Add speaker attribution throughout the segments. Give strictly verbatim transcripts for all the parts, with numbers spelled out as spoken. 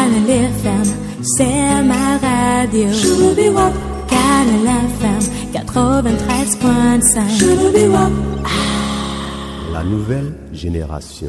Speaker 1: Canal F M, c'est ma radio. Chouloubi-wop. Canal F M, quatre-vingt-treize point cinq. Chouloubi-wop.
Speaker 2: La nouvelle génération.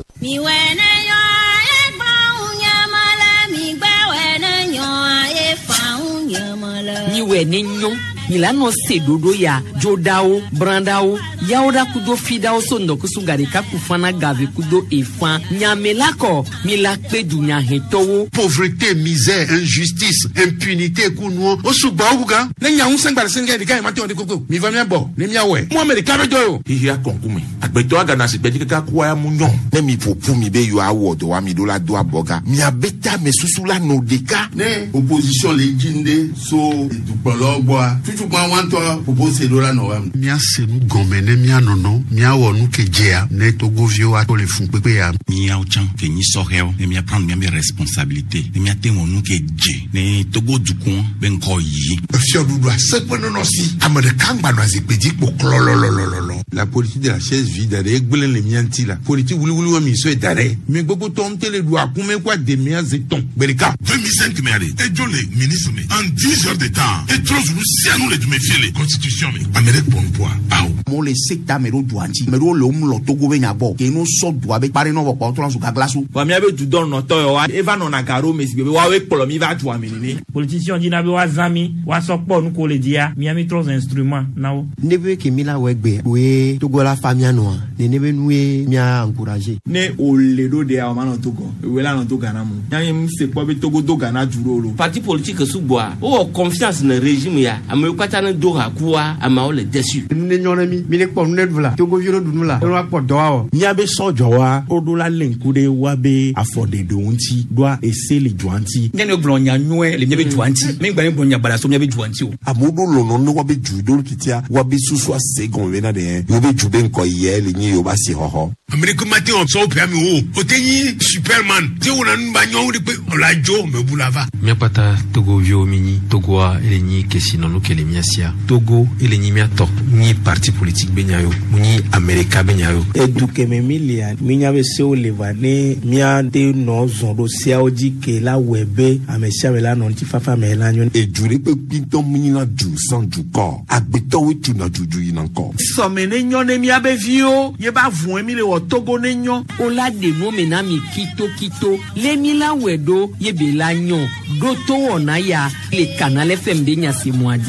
Speaker 3: Niwe nenyo milano sedodo ya jodao brandao yaoda kudo fidao sondo kusugari kakufana gave kudo efan nyamelako milakpe dunya hetowo
Speaker 4: pauvreté, misère, injustice, impunité kunwo osugbaouga nenya unsengba senga dika mate on de koko mi va miabo ne miawe mo america be doyo hiya konkume agbeto aga na se gbedi kaka kwa ya munyon
Speaker 5: ne mi popu mi be yo award wa mi do la do aboga mi abeta me susula no deka
Speaker 6: ne opposition le jinde so dupolo boa tutu kwa wanto propose do la no wa
Speaker 4: mi asenu gombe ne mi anono mi awo nu kejea ne togo vio ato le fun pepe ya
Speaker 7: mi ya ochan ke ni sorel ne mi prendre mes responsabilités ne mi atengo nu keje ne togo dukun ben ko yi
Speaker 4: fio dudu asepo no no si amade kangba no azipedi po klololololo la politique de la chaise vide avec gbelen le mianti la politique wuli wuli wa mi so edare mi gbogbo ton tele do akume kwa de mi azeton berika
Speaker 8: vingt-cinq mai et jole ministre me en dix heures de temps et trop nous si nous les méfier les constitutions mais Amérique bon poids ah
Speaker 9: mo le secteur mero duanti mero lo mu lo togo be nyabo ke no so do abe pare no ko to so ka glaso
Speaker 10: wa mi abe du don no to yo wa eva no na garo mesi be wa we polo mi va tu amini
Speaker 11: politicien di na be wa zami wa so po nu ko le dia mi ami trois instruments nawo
Speaker 2: nebe ke mila wegbe we togo la famia no ne nebe nuwe mi a encourager
Speaker 10: ne o le do de a ma no togo we la no togo na mu yan mi se po be togo do gana duro lo
Speaker 3: parti politique subwa o confiance na régime ya ame kwata na do ha kuwa ama o le déçu
Speaker 2: ne nyona mi mi le po net vla togo viro dunu la no po do wa
Speaker 12: mi abe sojo wa o do la lenkude wa be afode do nti do a esele juanti
Speaker 13: ne no blonya nwe le mi be juanti mi gba ni blonya bala so mi be juanti o
Speaker 5: amodo lo no no wa be judo kitia wa be susu ase gon we na de yo be jube nko ye le ni yo ba si hoho
Speaker 4: America mate on so pe mi o o tenyi superman ti wona nba nyon de pe olajo me bulava
Speaker 14: mi pata togo vio mini togo a ele ni kesino no kele miasia togo ele ni miato ni parti politique benyayo ni America benyayo
Speaker 12: eduke me milia minya be se o levane mia de no zondo sia oji ke la webe amesia be la no ti fafa me la nyon
Speaker 5: e jure pe pinton mini na du san du ko agbeto we tu na juju yin anko
Speaker 12: so me ne nyon ne mia be vio ye ba vun mi le wo togo ne nyon
Speaker 3: o la de no me na mi kito kito le mi la wedo ye be la nyon do to ona ya le Canal F M de nya se moadi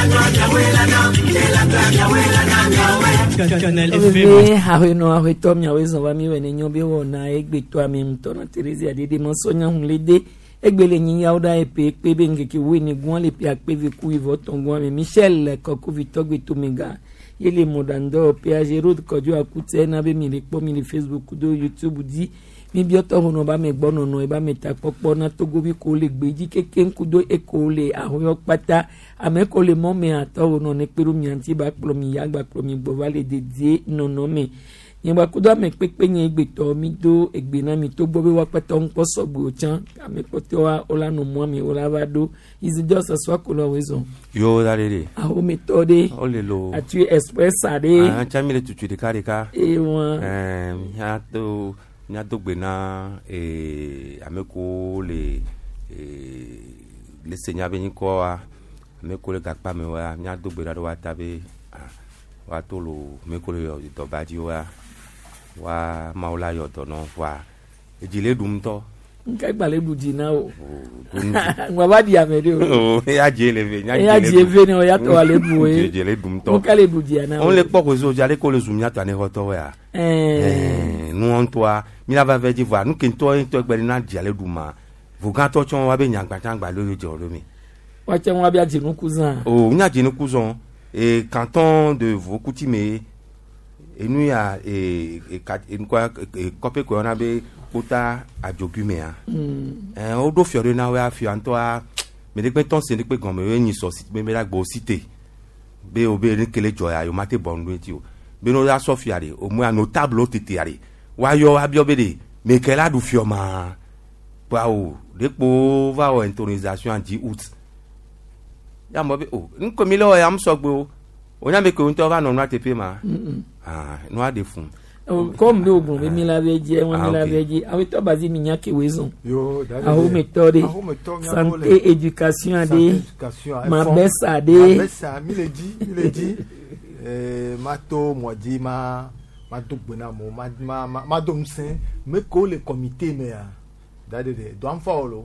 Speaker 11: Canal F M hawe no hawe tom nya we zo ba mi we ne nyon be wona egbe to ami mto na Teresa de de mo sonya hun le de egbele nyin ya oda epe pe be ngeke we ni gun le pe ape ve ku ivo tongun mi Michel Koko Vitogbe to mega yele modando pe ajerod kojo akute na be mi le po mi le Facebook do YouTube di mi bi oto hono ba me gbono no e ba me ta popo na Togo bi ko le gbeji keke nkudo e ko le ahoyo pata ame ko le mo me ato hono ne peru mi anti ba plo mi ya gba plo mi gbo vale de die no no me yin ba kudo ame pepe yin egbe to mi do egbe na mi to gbo be wa pata npo sogbo chan ame poto wa ola no mo mi ola va do is just as wa ko lo wezo
Speaker 15: yo dalele
Speaker 11: aho metode
Speaker 15: o le lo
Speaker 11: atu express ade
Speaker 15: ah chamile tutu de karika
Speaker 11: e won
Speaker 15: eh ya to nya dogbe na eh ameko le eh le senya be yin ko wa ameko le gapa me wa nya dogbe ra do wa tabe wa to lo meko le yo to baji wa wa maula yo to no wa ejile dum to
Speaker 11: nka gbale buji na o ngwa ba di amede
Speaker 15: o ya jele ve nya
Speaker 11: ya jele ne o ya to ale bu e
Speaker 15: ejele dum to
Speaker 11: o kale buji na
Speaker 15: on le poko zo jale ko le zumia to ne hoto wa eh nu on to mi la va ve di voir nu kin to to gbe na jale duma vu kan to chon wa be nya gba tan gba lori jo lo mi
Speaker 11: wa che won bia jinu kuzan
Speaker 15: o nya jinu kuzan et canton de Vaucoutime et nous y a et et quoi copé qu'on a be kota adjogumea eh o do fiore na we afio antoa me de peton se de pe gon me yin so sit me me la gbo cité be o be kele joya yo mate bondu eti o be no la sofiare o mo notable titiare wa yo abiobede me kela du fioma pa o depo va o intonisation anti août ya mo be o nko mi lo ya mso gbo o nya me ko nto va no na tepe ma ah no ade fun
Speaker 11: comme be ogun be mi la veje won mi la veje awe to bazi mi nya ke wezon
Speaker 16: yo
Speaker 11: a ho méthode santé éducation ade ma besa ade
Speaker 16: ma besa mi le di mi le di eh mato modi ma ma do gbena mo ma ma ma do msen me ko le comité me a dade de do am fawlo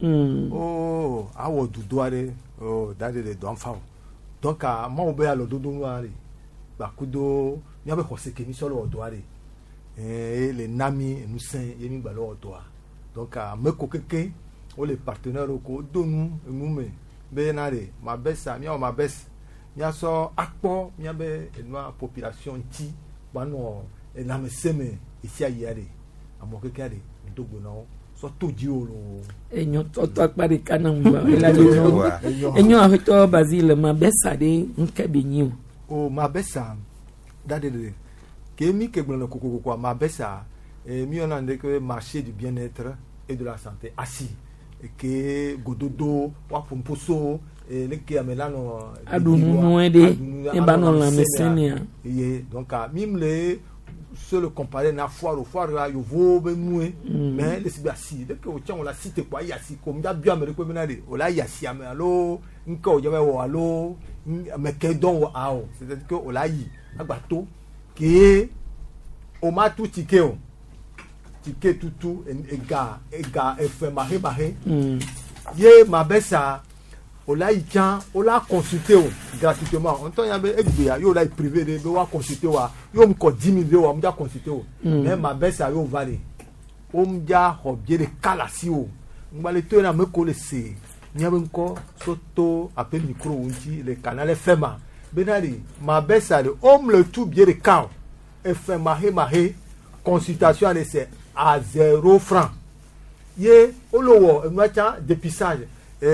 Speaker 16: oh awo dudu are oh dade de do am faw donc a ma obe alo dudu no are ba kudo mi abe ko se ke mi solo do are eh les nami nous saint yemi gbalo to donc a me ko keke o les partenaires ko donu mu me be na re ma besa mi o ma bes mi aso akpo mi abe enwa population ti bano e na me seme isi ayare amo keke are ndogbo na so to ji olo
Speaker 11: enyo to to akpari kana mwa ela ni no enyo ahito Basile ma besa de nkabinyi
Speaker 16: o ma besa dade de que mi que bon koko koko ma besa et mi on a que marché du bien-être et de la santé assis et que gododo wa pomposo et le que amelano
Speaker 11: adunu noede e banon la mesenia
Speaker 16: et donc a mime le se le comparer na foire au foire là yo vo be moué mais le sibi assis de que o tient on la cité quoi yasi comme ya bien me ko menade o la yasi amelo nko je wo alo me ke don wa o c'est-à-dire que o la yi agbato que o ma tout ticket o ticket tutu ega ega efe mahe mahe ye ma besa o la ikan o la consulter o gratuitement on ton ya be egbe ya yo la privé de be wa consulter wa yo m ko dix mille wa m ja consulter o mais ma besa yo vale o m ja hobie de kala si o ngba le to na me ko le se nya be nko soto appel micro unti le canal F M benari ma besa de om le tout bien de cao F M mahe mahe consultation à l'essai à zéro franc ye olowo enwacha dépistage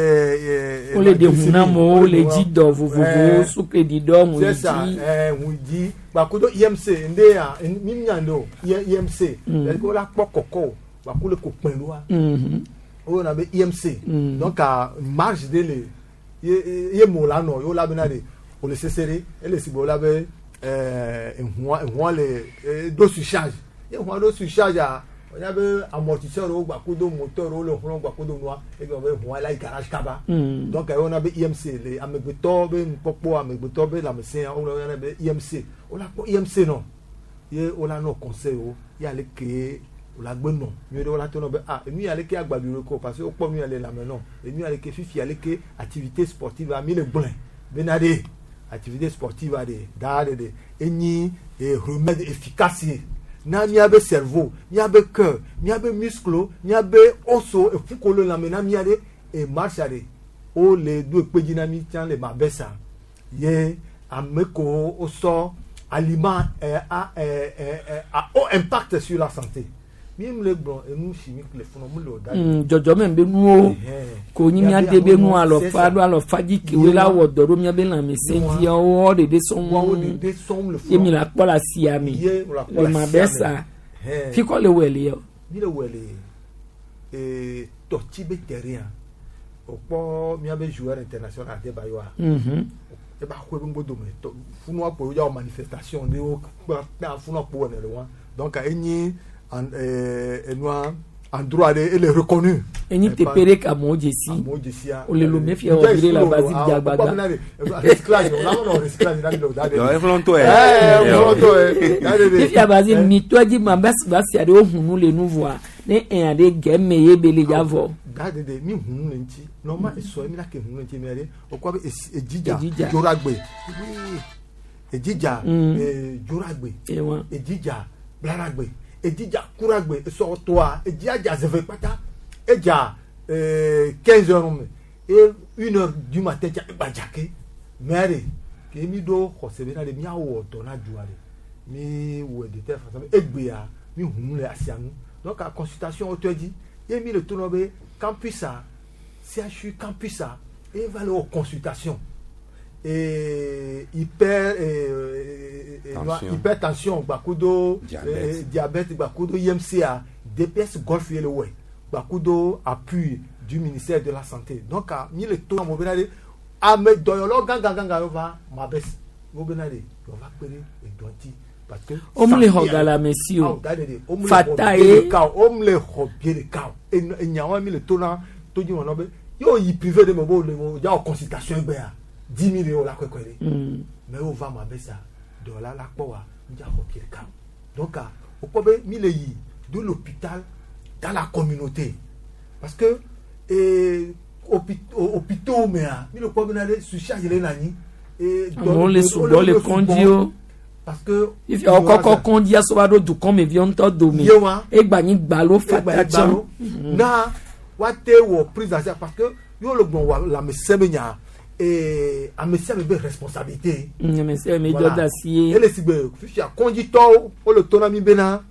Speaker 11: eh o le de hunamo le dido vovovo suke dido mu
Speaker 16: c'est ça eh wudi ba ko do I M C nde ya mimnyando I M C le ko la pokoko ba ko le ko pelu a mhm o na be I M C donc à marge de le ye ye mo la no yo la benade o le cesser et le sibo la be eh enwa le do surcharge ye enwa do surcharge a on a be amortisseur o gba ko do moteur o le hon gba ko do noa e gba be enwa la garage kaba donc on a be I M C le amegbeto be npopo amegbeto be la mesin o na be I M C o la ko I M C non ye o la no conseil o ya le ke o la gbe non mi o la to no be ah emi ya le ke agbaduro ko parce que o po mi ale la me non emi ya le ke fifi ya le ke activité sportive a mi le blin benade activité sportive à des d'ade de eni et remède efficace na mi abe cerveau mi abe cœur mi abe muscle mi abe osso et fukolo la mena mi ade et marche ade o le do pe dynamique tiens le mabesa ye ameko o so aliment a a haut impact sur la santé même le bon et nous chimique les phénomènes lo
Speaker 11: dade jojo men be nu ko nyi mi ade be nu alo fa do alo faji ki we la wo do mi be la mesendi o de de son
Speaker 16: wo de de son le
Speaker 11: e mi la pola si ami le ma besa fi ko le wele yo
Speaker 16: mi le wele e to ti be terrain opo mi abe joueur international de bayo mhm e ba ko be ngodo me to funu apo yo manifestation de o pa funu apo ne le wa donc a enyi en euh noir en droit et le reconnu
Speaker 11: et ni te pere ka mojesi o le lo mefia o vire la base diagbaga
Speaker 16: recyclage on a on recyclage dans le dade
Speaker 15: no e flonto e
Speaker 16: eh flonto e
Speaker 11: mefia base mi to di mambas basi ade o hunu le nouveau ne en ade gemme ye bele javo
Speaker 16: dade de mi hunu nti normal e so mi la ke hunu nti mi ade o kwa e jija joragbe oui e jija e joragbe e jija blaragbe edija kuragbe so toa edija zeve pata eja euh quinze heures et une heure du matin ja bajake mere ke mi do khosebe na de mi awo to na juare mi wo de te fa egbe ya mi hunule asianu donc à consultation autodi et mi le tournobe campus a C H U campus a et va le consultation et hyper euh, euh, hypertension bakudo diabète, euh, diabète bakudo I M C A D P S golf et le ouais bakudo appui du ministère de la santé donc à mi le tour mo benade a me doyolo ganga ganga va ma bes mo benade on va pere et donti parce que
Speaker 11: omle hogala mesio fata e
Speaker 16: ka omle hobiere ka e nyawa mi le tona to di wona be yo yi privé de mo bo le mo ja consultation egbe a dix mille euros la kwekwe mais on va ma besa do la la po wa ja hobiere ka donc o ko be mi le yi de l'hôpital dans la communauté parce que et hôpitaux mais mi le ko be na de surcharge le nani et
Speaker 11: dans les sous les condio
Speaker 16: parce que
Speaker 11: if you koko kondia so wado du comme vion to do mi e gba yin gba lo fatation
Speaker 16: na wate wo prise en charge parce que yo le bon la me semenya et a me sembe be responsabilité
Speaker 11: mm me sembe do dossier
Speaker 16: ele sigbe fichi a conducteur o le tonami bena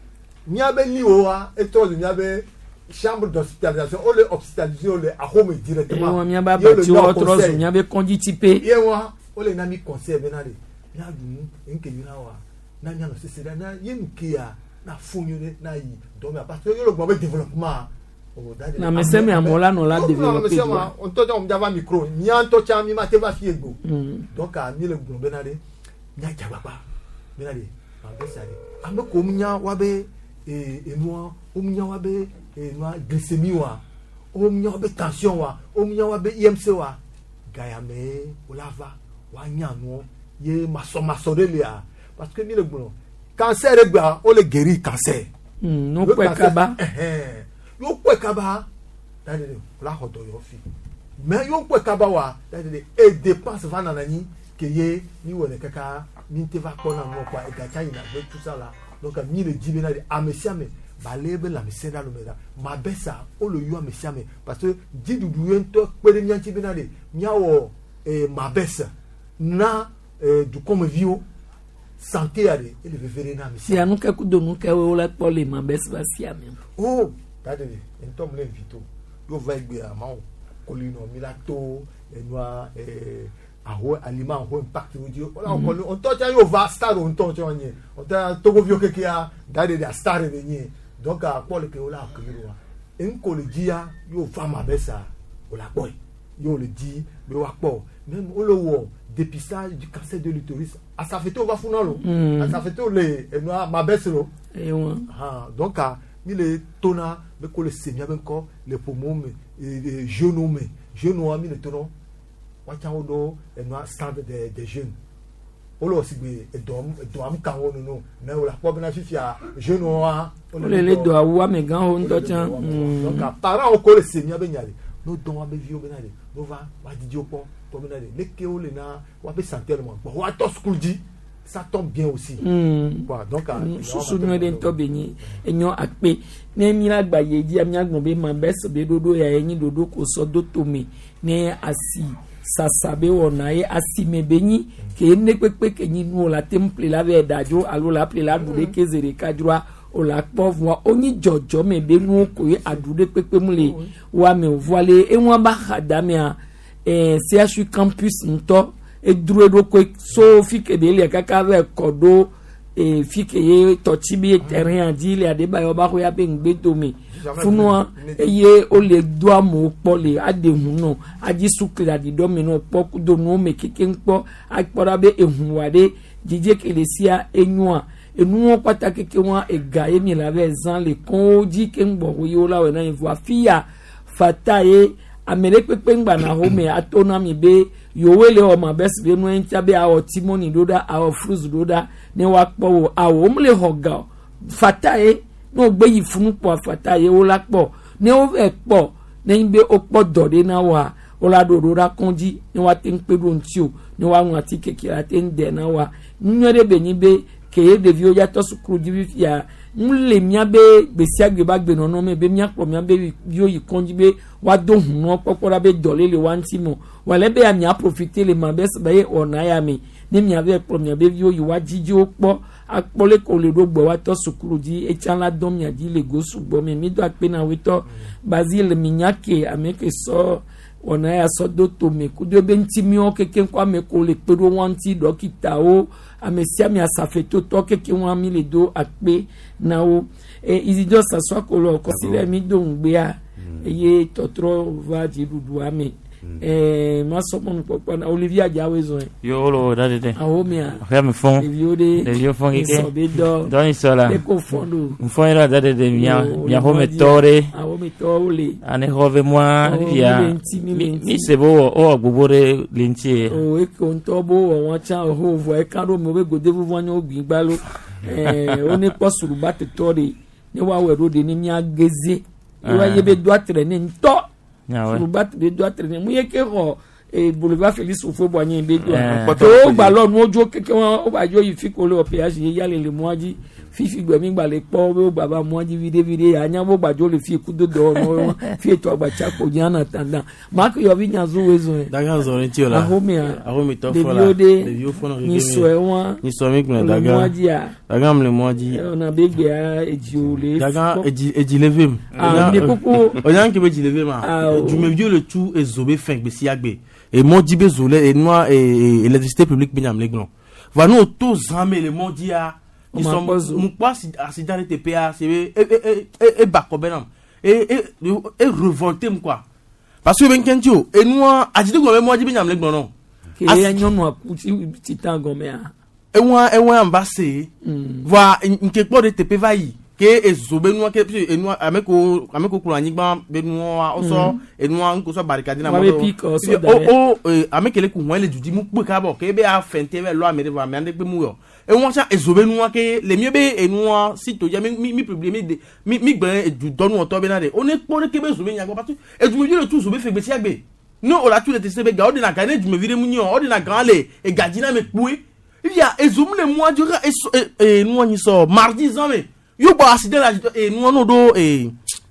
Speaker 16: mi abe li o a et to mi abe chambre d'hospitalisation o le hospitalisation o le a home directement
Speaker 11: mi aba ba ti o tro mi abe conductipe
Speaker 16: yewa o le na mi conseil benale ya dunu enke ni na wa na nya no sese na yen kia na funyo na yi do me parce que yo le gbo be développement o da de
Speaker 11: na me se me amola no la développer
Speaker 16: on to on java micro mi an to cha mi ma te va fi egbo donc a mi le gbo be na de nya ja baba be na de ma be sa de ame ko nya wa be e enu o nya wa be e no glycémie wa o nya wa be tension wa o nya wa be I M C wa gaya me o lava wa nya no ye maso maso de lia parce que mi le gbo cancer egba o le guérir cancer
Speaker 11: mm no pe kaba
Speaker 16: eh yo pe kaba dade la hodo yo fi mais yo pe kaba wa dade e dépense va nanani que ye ni wole kaka ni te va kona mo kwa e gacha ina be tout ça là donc mi le dibe na de amesiame ba lebe la mesenda lo meda ma besa o le yo amesiame parce que di dudu ento pe de nyanti be na de miawo e ma besa na eh, du comme vieux santé ale ele vivere na mi
Speaker 11: si anu ke kudo nu ke we la pole ma bes ba si ami
Speaker 16: oh tade entom le invito yo va egbe ama o kolino milato enwa eh aho aliment ho impact radio ola on kolino on to cha yo va star on to cha onye on ta togo vieux ke kia dade da star de ni donc a pole ke ola akiro en ko le dia yo va ma besa ola boy yo le di be wa po même o lo wo dépistage du cancer de l'utérus à sa fête on va foutre lo à sa fête le et noa ma baisse lo
Speaker 11: et ouais
Speaker 16: ah donc à mi le tona be ko le semia ben ko le poumon et genou mais genou a mi le tono wa cha odo et noa stand des des jeunes o lo sigbe e dom e dom kan wonu no mais o la po bena fifia genou a
Speaker 11: o le le do awa me gan ho ndo chan
Speaker 16: donc à parents o ko le semia ben yale no don wa be vio benale no va wa didio po to benale le ke o le na wa be santé le mo wa to school di ça tombe bien aussi
Speaker 11: mm.
Speaker 16: quoi donc
Speaker 11: susu no den to benyi enyo akpe na mi la gba ye di ami agbon be ma bes be dodo ya yin dodo ko so do to mi ne asi sasabe wona ye asi me benyi ke ne pepe ke yin no la temple la be dajo alo la ple la dude ke zere kadroa o la pauvre oni jojo me be nu ko ye adude pepe mule wa me voile e won ba khadamia eh C H U campus nto e duro do ko so fi ke de le kaka ve kodo e fi ke ye to ti bi terrain adi le ade ba yo ba ko ya be ngbe to mi funua ye o le do amo po le ade hun no aji sukri adi do mi no po ku do no me keke npo akpora be ehun wade jije kelesia enua enu pataki ke wa ega emi la be zan le kon di ke ngbo yo la we na vo afia fataye amere pepe ngba na home atona mi be yo wele o ma bes be nu entia be awo timoni doda awo fruits doda ne wa po awo mle hoga fataye no gbe yi funu po fataye o la po ne o ve po ne be o po dode na wa o la do ra konji ne wa tin pe do ntio ne wa nwa ti kekira tin de na wa nwere be ni be ke de vio ya to sukru di ya mle mia be besia gbe ba gbe no no me be mia po mia be vio yi konji be wa do hun no popora be dole le wanti mo wale be amia profiter le ma bes ba ye ona ya mi ni mia be po mia be vio yi wa jiji opo akpole ko le do gbo wa to sukru di e chan la dom mia di le go sugbo me mi do akpe na we to bazil mi nyake ameke so ona ya so do to me ku do be ntimi o keke kwa me ko le pedo wanti dokita o amesia mi asafeto to keke wan mi le do akpe na o e izido sa so ko lo ko sile mi do ngbe a ye totro va di dudu ame eh maso mon papa na Olivia Jawezo
Speaker 17: yo lo dade de
Speaker 11: ahomia
Speaker 17: ya me fon
Speaker 11: de viode
Speaker 17: de yo fon
Speaker 11: ke do
Speaker 17: don isola
Speaker 11: de ko fondo
Speaker 17: fon ira dade de mia mia home tore
Speaker 11: ahome tole
Speaker 17: ane hove moi ya mi se bo o gbobore lintie
Speaker 11: o e ko ntobo won cha ho vo e karo mo be gode vu vo nyo gbin gbalo eh oni posuru bat tore ni wa we ro de ni mi ageze iwa ye be do atre ni nto suru bat be do atre ni mu ye ke ho e boulevard Félix Ofo boanye be do to gba lo nu ojo keke won o ba jo yi fi ko le opeage ye yale le moaji fifi gbe mi gba le po o baba moaji vide vide anya bo gba jo le fi ku do do no fi to gba cha ko jana tanda mak yo vi nyazo wezo
Speaker 17: daga zo ni ti ola
Speaker 11: ahomia
Speaker 17: ahomi to fola de yo fo no
Speaker 11: ni so e won
Speaker 17: ni so mi gbon daga
Speaker 11: moaji a
Speaker 17: daga mle moaji
Speaker 11: ona be gbe a eji ole
Speaker 17: daga eji eji levem
Speaker 11: ah ni koko
Speaker 17: oyan ki be eji levem ah ju me bio le tu ezobe fin gbe si agbe et moji be zole et noa et électricité publique be nyam le gbon va no to zame le moji a ils sont mon pas accident de T P A c'est et et et bakobenam et et et révolté quoi parce que ben kentio et nous agité go mo jibi nyam le gbon non
Speaker 11: ke ya nyonu akuti titan gome a
Speaker 17: e won e won ambassadeur va nke po de T P va yi ke ezobe nous ke e nous ameko ameko kula nyigba be nous oso e nous nko so barricade na mo o o amekele ku won le judi mu pe ka bo ke be a fente we lo amere va me ande pe mu yo et on ça ezobe nous que les mieux be et nous si to ya mi mi problème de mi mi gbe du don nous to be na de on est pour que be ezobe nya parce que et du me le tout ezobe fait gbe si agbe non on la tout le tester be ga o de na gane du me vire mu nyo o de na grand le et gadina me poué il y a ezobe le mois dura et nous on y sort mardi zame yo ba accident la et nous on do et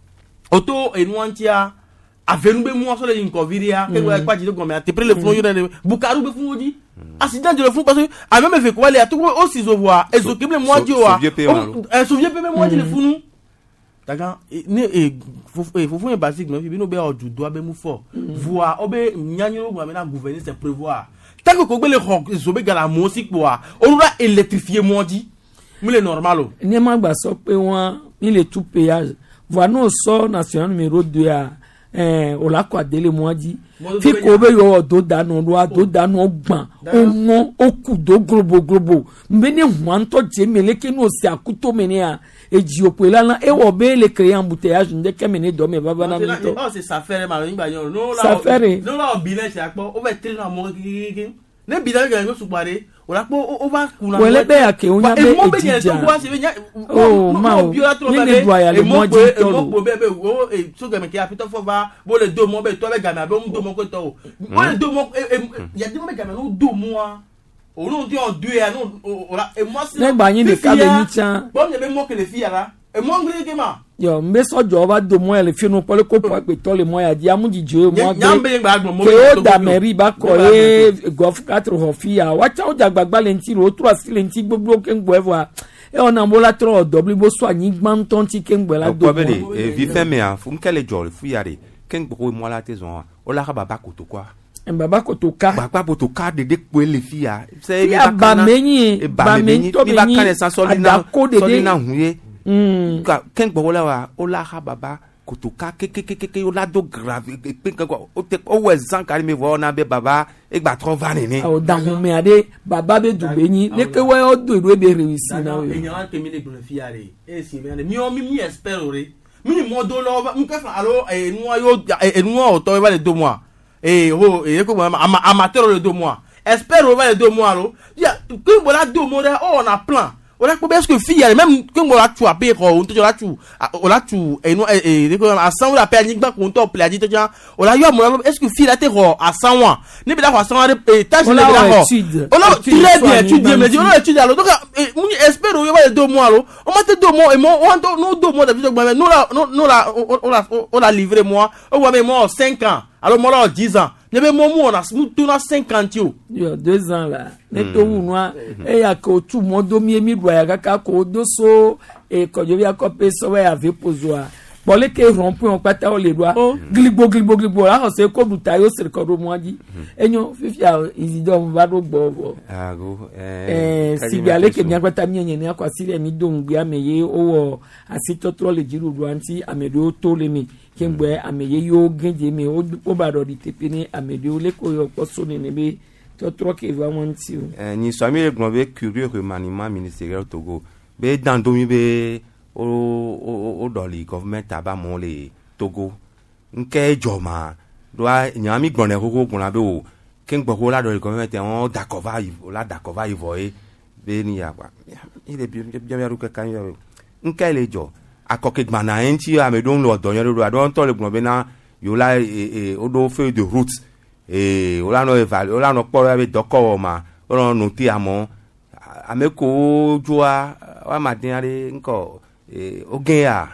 Speaker 17: auto et nous antia avenu be mu so le nko viria ke wa kwa ji go me te pre le fun yo na bukaru be fun odi accident de le fou parce que a même fait quoi les a tout aussi se voir et ce que le moi dio a un souvieux peu moi dit le fou nous d'accord et faut faut faut un basique non bi no be o du doit be mu fort voir obe nyanyo go na gouverner c'est prévoir tant que ko be le rock so be gala musique pour on va électrifier moi dit mu le normal
Speaker 11: ni ma gba so pe won ni le tout péage voir nous sort national numéro deux a eh o la kwa dele moaji fi ko be yo do danu do do danu gban o o ku do globo globo mbe ne hwan to je mele ke no si akuto mene a eji opela na e wo be le créer embouteillage nde ke mene do me baba na mito
Speaker 17: oh c'est ça faire ma ngba yo no la
Speaker 11: ça faire
Speaker 17: no la bilan se apo o be tre na mo kiki ne bilan ga go supare o la po o va kuna
Speaker 11: wele be ake o nya be ejija oh ma o ni ne do aya le moji to
Speaker 17: lo mo be be o e so ga me ke apito fo va bo le do mo be to be ga na be mo do mo ko to bo le do mo ya di mo be ga na no do mo a o no di on deux ya no o la e mo si
Speaker 11: ne gba yin de ka be ni chan
Speaker 17: bo me be mo ke le fi ara e mo ngri ke ma
Speaker 11: yo mbe so jo ba do mo ele fi no pole ko po pe to le mo ya di amuji jo mo
Speaker 17: gbe nyambe gba agbo mo
Speaker 11: ke o da meri ba ko e golf quatre ho fi ya wa cha o ja gbagba le nti ro tro asile nti gbogbo ke ngbo ewa e ona mo la tro double bo so anyi gbam ton ti ke ngbo la do
Speaker 15: mo e vi feme a fu nkele jo fu ya re ke ngbo mo la te zon o la ka baba ko to kwa
Speaker 11: en baba ko to ka
Speaker 15: baba ko to ka de de ko le fi ya
Speaker 11: se ba menyi ba menyi to
Speaker 15: ba kan sa so ni na so ni na huye mm ka ken gbo la wa o la ha baba kotoka ke ke ke ke o la do grave pe ko o te o we zan kari me vo na be baba e gba tro va ni ni
Speaker 11: o da hu me ade baba be du be ni le ke we o do ro be réussir na o
Speaker 17: e yan ke mi le gbon fi are e si me mi o mi mi espero re mi ni mo do lo mi ka fa alo e nu ayo e nu o to va le do mois e ho e ko ama amateur le do mois espero va le do mois lo ya ke mo la do mo re o na plan o la ko be est-ce que fille même que mo la tu ape ko on to la tu o la tu e no e e ko a cent la pe ni gba ko to ple adi to jan o la yo mo est-ce que fille la te ro a cent wa ni be la ko cent e tâche ni be la ko o la très bien étudier mais on étudier alors donc mu espère o va deux mois lo on m'a te deux mois et moi on to no deux mois de vie mais nous la nous la on la on la livré moi on va mais moi cinq ans alors moi là dix ans ne be mo mo na tout na cinquante yo
Speaker 11: yo deux ans là ne to wu noa e ya ko tu mo do mi mi do ya kaka ko do so e ko jo ya ko pe so we ave pozoa Bolé que rompu on pata o les doigts. Glibo glibo glibo là, c'est comme du taillot c'est comme du moadi. Et nous fifia Isidore va do bobo.
Speaker 15: Ah go.
Speaker 11: Eh si biale que bien pata mi nyene kwa si le mi don bia meye o asito tro le jiru do anti amedo to le mi. Kemgbe ameye yo genje mi o ba do di tepeni amedo le ko yo poso ne nebe to tro ke va wanti.
Speaker 15: Eh ni so mi le globé curieux remaniement ministériel au Togo. Be dans domi be o o o doli government aba mo le Togo nke joma do a nyami gbonne koko kun la be o ken gboko la doli government on dakova o la dakova ivoye be ni ya kwa ile bi bi ya ruka kan yo nke le jo akoke gbana enti a me don lo do yan do a don to le gbon be na yo la e o do feu de route e o la no eval o la no poro be doko ma o no no ti amo ameko joa wa madinare nko eh ogea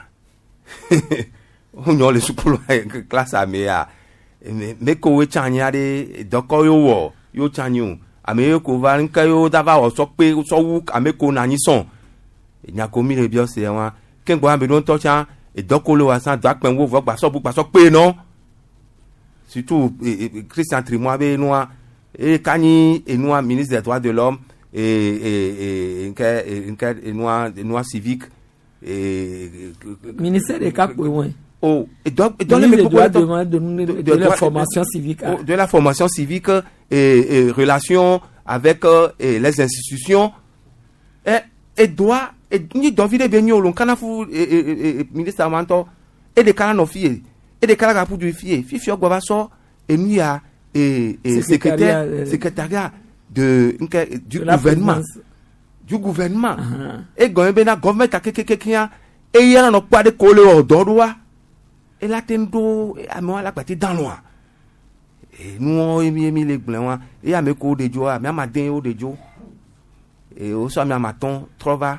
Speaker 15: onyo le sukulu class ame ya meko we chanya de doko yo wo yo chanyu ame ko va nka yo dava o so pe so wu ameko na yin son nya ko mi le bi o se wa kengbo ambe don to chan e doko lo wa san do apen wo vo gba so bu gba so pe no surtout Christian Trimois be noa e kanyi enua ministre des droits de l'homme et et et que que enua enua civique et
Speaker 11: ministère des cap ouais.
Speaker 15: Oh, et donc et dans
Speaker 11: les droits de, de, de, de la formation civique
Speaker 15: de, de la formation civique et, et relation avec euh, et les institutions et et doit et ni David Benyo lon kana fu et ministre amanto et de kana no fie et de kana pour du fie fifi ogba so et nous ya et secrétaire euh, secrétariat de du de gouvernement du gouvernement et goyen bena government akekekekia et yana no pa de kole ododoa et la tendo amo la partie dans loin et nous emi emi le glen et ameko de jo ami amadin o de jo et o so ami amaton trova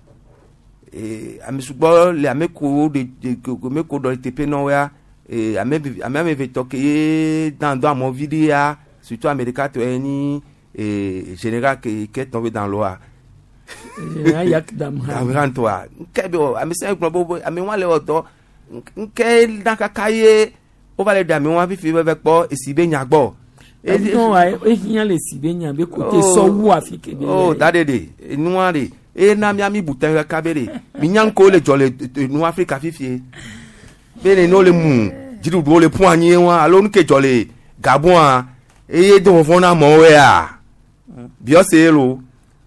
Speaker 15: et ami sugbo le ameko de ameko do T P no ya et ami ami ami vetoke dans dans mon vidéo surtout américain to eni et général qui qui est tombé dans l'eau
Speaker 11: général yak dam
Speaker 15: ha toi kebe ami se gbo ami wa le odo nke daka kaye o va le dami won fi fi be po esibe nya gbo
Speaker 11: e no wa e hiyan le sibe nya be ko te so wu afike be
Speaker 15: oh dadede enu are e na mi ami butan ka bere mi nyan ko le jole nu Africa fifie be ne no le mu jiru do le pon anyi won alo nke jole Gabon e do fon na mo we a bi o se lo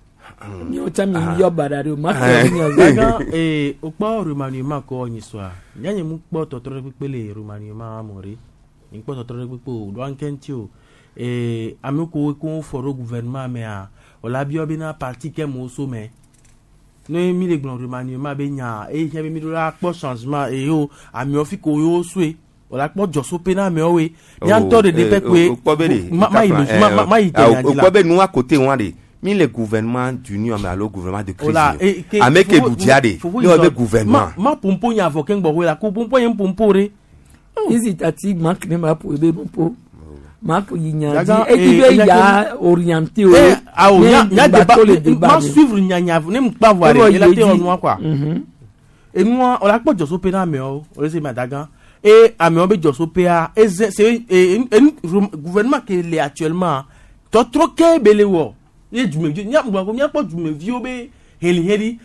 Speaker 11: ni o tami yo badare o ma ko ni o
Speaker 17: gaga eh o pa remaniement ko yin so a nyanye mu po totoro pepele remaniement amore ni po totoro pepe do ankenti o eh ameko ko foro gouvernement me a o la bi obi na parti ke mo so me no mi le gbon remaniement be nya e je be mi do la po changement e yo ami o fi ko yo swe o la po joso pe na me o we nyan to de de pepe ma ma ma ite nya
Speaker 15: di la o ko be nu a côté wan de mi le gouvernement d'union mais le gouvernement de crise avec que boutiade le avec gouvernement
Speaker 17: ma pompo nya avocat ngbo la ko pompo yen pompo re
Speaker 11: hésitatif manque ne ma pour be pompo marque nya di e di be ya orienté o
Speaker 17: a o nya nya débat ma suivre nya nya ne m pa voir et la té on moi quoi et moi on la po joso pe na me o o le se madagan et a me on be joso pe a c'est un gouvernement qui est actuellement to trop ke belewo et du me nya ngba ko nya po du me viobe heli heli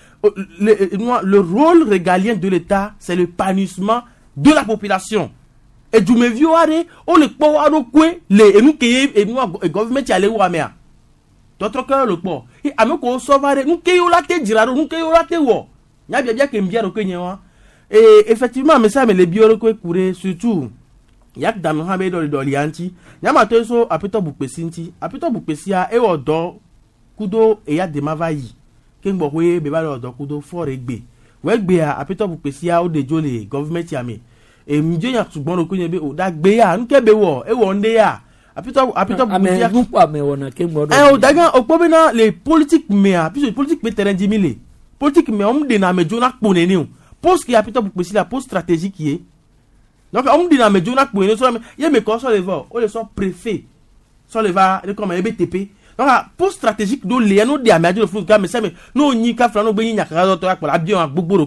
Speaker 17: le rôle régalien de l'État c'est le panissement de la population et du me vioare on le po wa ro kwe le enu ke enu government ya le wa me a to trop ke le po e ameko sauvare nu ke yo la te jiraro nu ke yo la te wo nya bia bia ke mbia ro ke nyewa et effectivement mais ça mais les bioro ko kure surtout yak dam ha be do do lianti nya ma to so apito bukpesi nti apito bukpesi a e odo kudo e ya de mavayi ke ngbo we be ba odo kudo for egbe we gbe a apito bukpesi a o de jole government ya mi e mje ya sugbon ro kunye be o da gbe ya nke be wo e wo nde ya apito apito bukpesi a
Speaker 11: ku pa me wona ke ngbo do
Speaker 17: e o daga okpo na les politiques me a puis politique pe terrain dimile politique me on de na me jona pone ni o poste ki apito bukpesi la poste stratégique yi donc on dit na me jona pone so ye me ko so le vo o le so préfet so le va le comme B T P donc poste stratégique do le no di amadi le fou ka me se me no nyi ka fra no gbe yin yakara to akpa la bi on gbogbo roko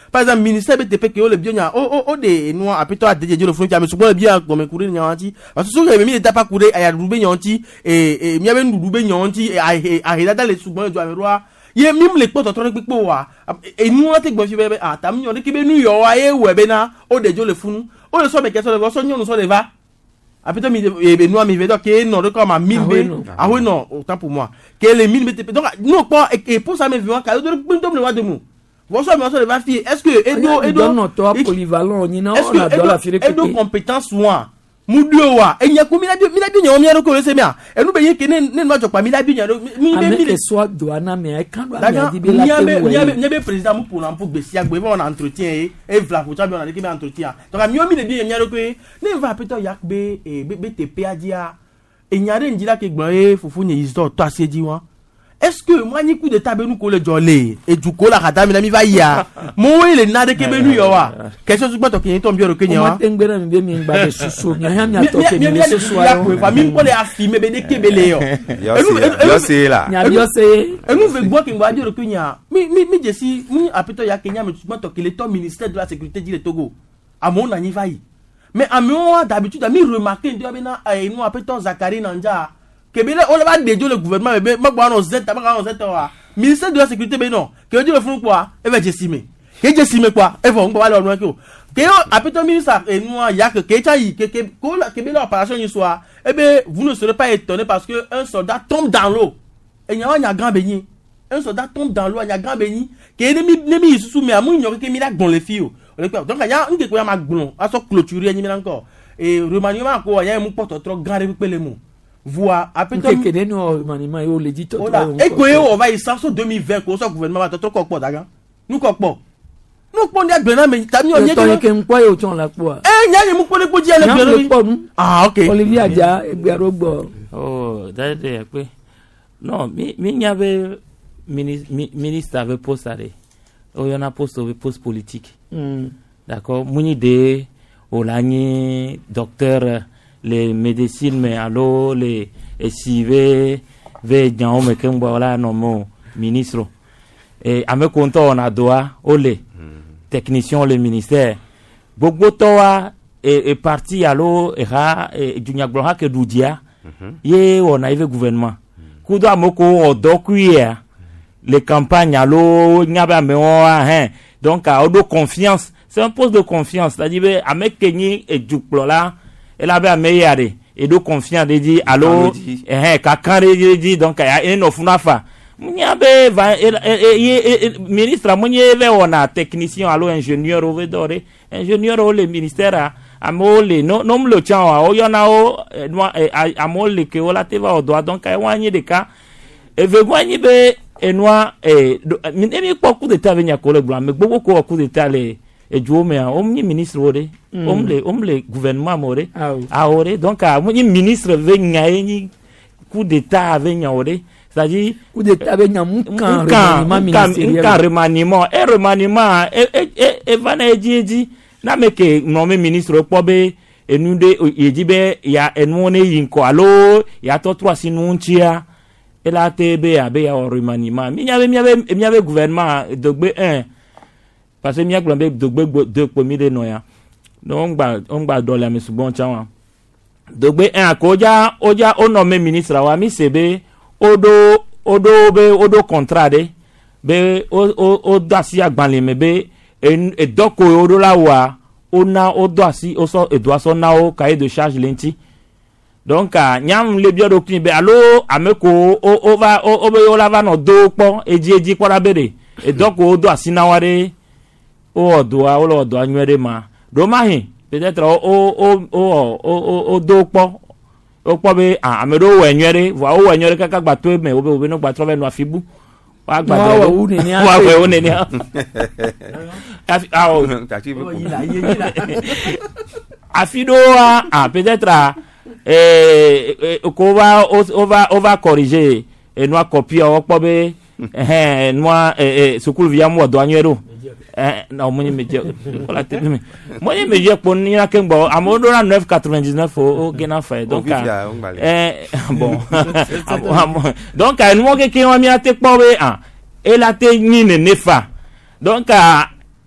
Speaker 17: par exemple ministère B T P que le bien o o o de nous a plutôt à dédier le fond qui a me souvent bien comme courir nyanti parce que souvent il me pas courir à roube nyanti et et mi avait roube nyanti et à à dans les souvent du améroa il même les potes trop pipo wa et nous on te gbo fi be ah tam nyon ke be nu yo wa e we be na o de jo le funu o le so me question le so nyon so le va après mi e nous mi vedo que non de comme à mille b ah oui non autant pour moi que les mille B T P donc non pas et pour ça me vient ka de pintom le wa de mu vous so me so le va fi est-ce que edo edo
Speaker 11: non toi polyvalent ni non on a dans la fi
Speaker 17: répéter edo compétence wa mudio wa enya ku mi na bi mi na bi nyon mi ero ko se mi a enu be yin ke ne ne no jopa mi na bi nyon mi be mi
Speaker 11: le soit douana mais kan do a di bi la
Speaker 17: te wo ni be président mu pour pour be sia gbe on entretien et vla ko tabi on a ke be entretien donc mi o mi le bi enya ro ko ne va peto yak be e be te pe adia enya re njira ke gbon e fufu ni isto to aseji won est-ce que moi ni coup de table nous ko le jolé et du ko la kata mi na mi va ya mo we le na de ke be nu yo wa question su gboto ke to bi oro ke nya wa
Speaker 11: mo tengbere mi be mi ngba de susu nya ha mi ato ke mi susu wa
Speaker 17: yo fa mi ko le afime be de ke be le yo
Speaker 15: yo se la
Speaker 11: nya yo se
Speaker 17: e nu ve gbo ke ngba di oro ke nya mi mi mi je si mi apito ya ke nya mi gboto ke le to ministère de la sécurité du Togo a mon na ni va yi mais a moi d'habitude mi remarquer ndio be na e nu apito Zakari Nanja que bien on va dédier le gouvernement mais ma ba no zeta ma no zeta wa ministère de la sécurité ben non que Dieu le font quoi et va jesime que jesime quoi et vont pas leur que que après ministre et nous il y a que que que que que bien l'opération y soit et ben vous ne serez pas étonné parce que un soldat tombe dans l'eau et il y a un grand béni un soldat tombe dans l'eau il y a grand béni que ennemi ennemi sous mais amu ignorer que mila gon les filles donc il y a un que quoi ma glon à so clôturer ni encore et remaniement quoi il y a un porte trop grand récupérer les mots voix après
Speaker 11: toi que nous maniement yo le dit tout
Speaker 17: et quoi on va y sans deux mille vingt ko so gouvernement va trop kokpo daga nous kokpo nous pon dia gbena me ta mi o nye
Speaker 11: to ke npo yo ton la po
Speaker 17: eh nya ye mu ko le ko ji ele gbero ah okay
Speaker 11: Olivier Adia egbero gbo
Speaker 18: oh dade pe non mi mi nya be ministre avait poste arrêt o y en a poste au poste politique d'accord muni de olani docteur les médecines mais allo les S I V ve nyawo me kembo wala no mo ministre et ame konto on a doa ole technicien le ministère gbogbo to wa et parti allo era dunya gloha ke dudia ye on a eu gouvernement kudo amoko odo kuya les campagnes allo nyaba me o hein donc a odo confiance c'est un poste de confiance c'est-à-dire ame kenyi et duplo là elle avait amélioré et de confiance de dire allô eh kakan de dire donc il no funafa munyabe va ministre munye ve ona technicien allô ingénieur au vedore ingénieur au le ministère amole no no mlo chawa o yona o amole ke ola te va o doa donc ai wanye de ka e ve wanye be enwa e mi poku de ta venya ko le blanc mais gbogbo ko ku de ta le et du mais on ni ministre ore on le on le gouvernement more a ore donc a ni ministre venya ni coup d'état venya ore c'est-à-dire
Speaker 11: coup d'état venya mukan
Speaker 18: remaniement kan remaniement et remaniement et et et va na eji na meke no me ministre po be enu de eji be ya enu ne yinko allo ya to trois sinu nchia et la tebe abe ya remaniement mi nya be mi ave mi ave gouvernement dogbe un parce que miya glombe dogbe deux pomi de noya donc ba on ba do la misubon chawa dogbe un akoja oja o nommé ministre wa mi sebe odo odo be odo contrat de be o o o dasi agbanle me be e doko odo la wa ona odo asi o so edo aso na o cahier de charge lenti donc a nyam le bio do kin be allo ameko o o va o be o la va no do po eji eji kwa la bere e doko odo asi na ware o doa o do anywere ma do mahin peut-être o o o o o do po o po be amedo wenywere wa o wenywere kaka gba to me o be o be no gba trove no afibu wa gba do
Speaker 11: o ni ni
Speaker 18: wa we o ni ni afi a o afido a peut-être eh ko va o va o va corriger et no copie o po be eh no eh sukulu via mo do anywere eh non moi me dire voilà tellement moi me dire pour ni na kembo amodo na neuf quatre-vingt-dix-neuf au gena fait donc eh bon donc nous que qui on mi ate po be ah et la te ni ne nefa donc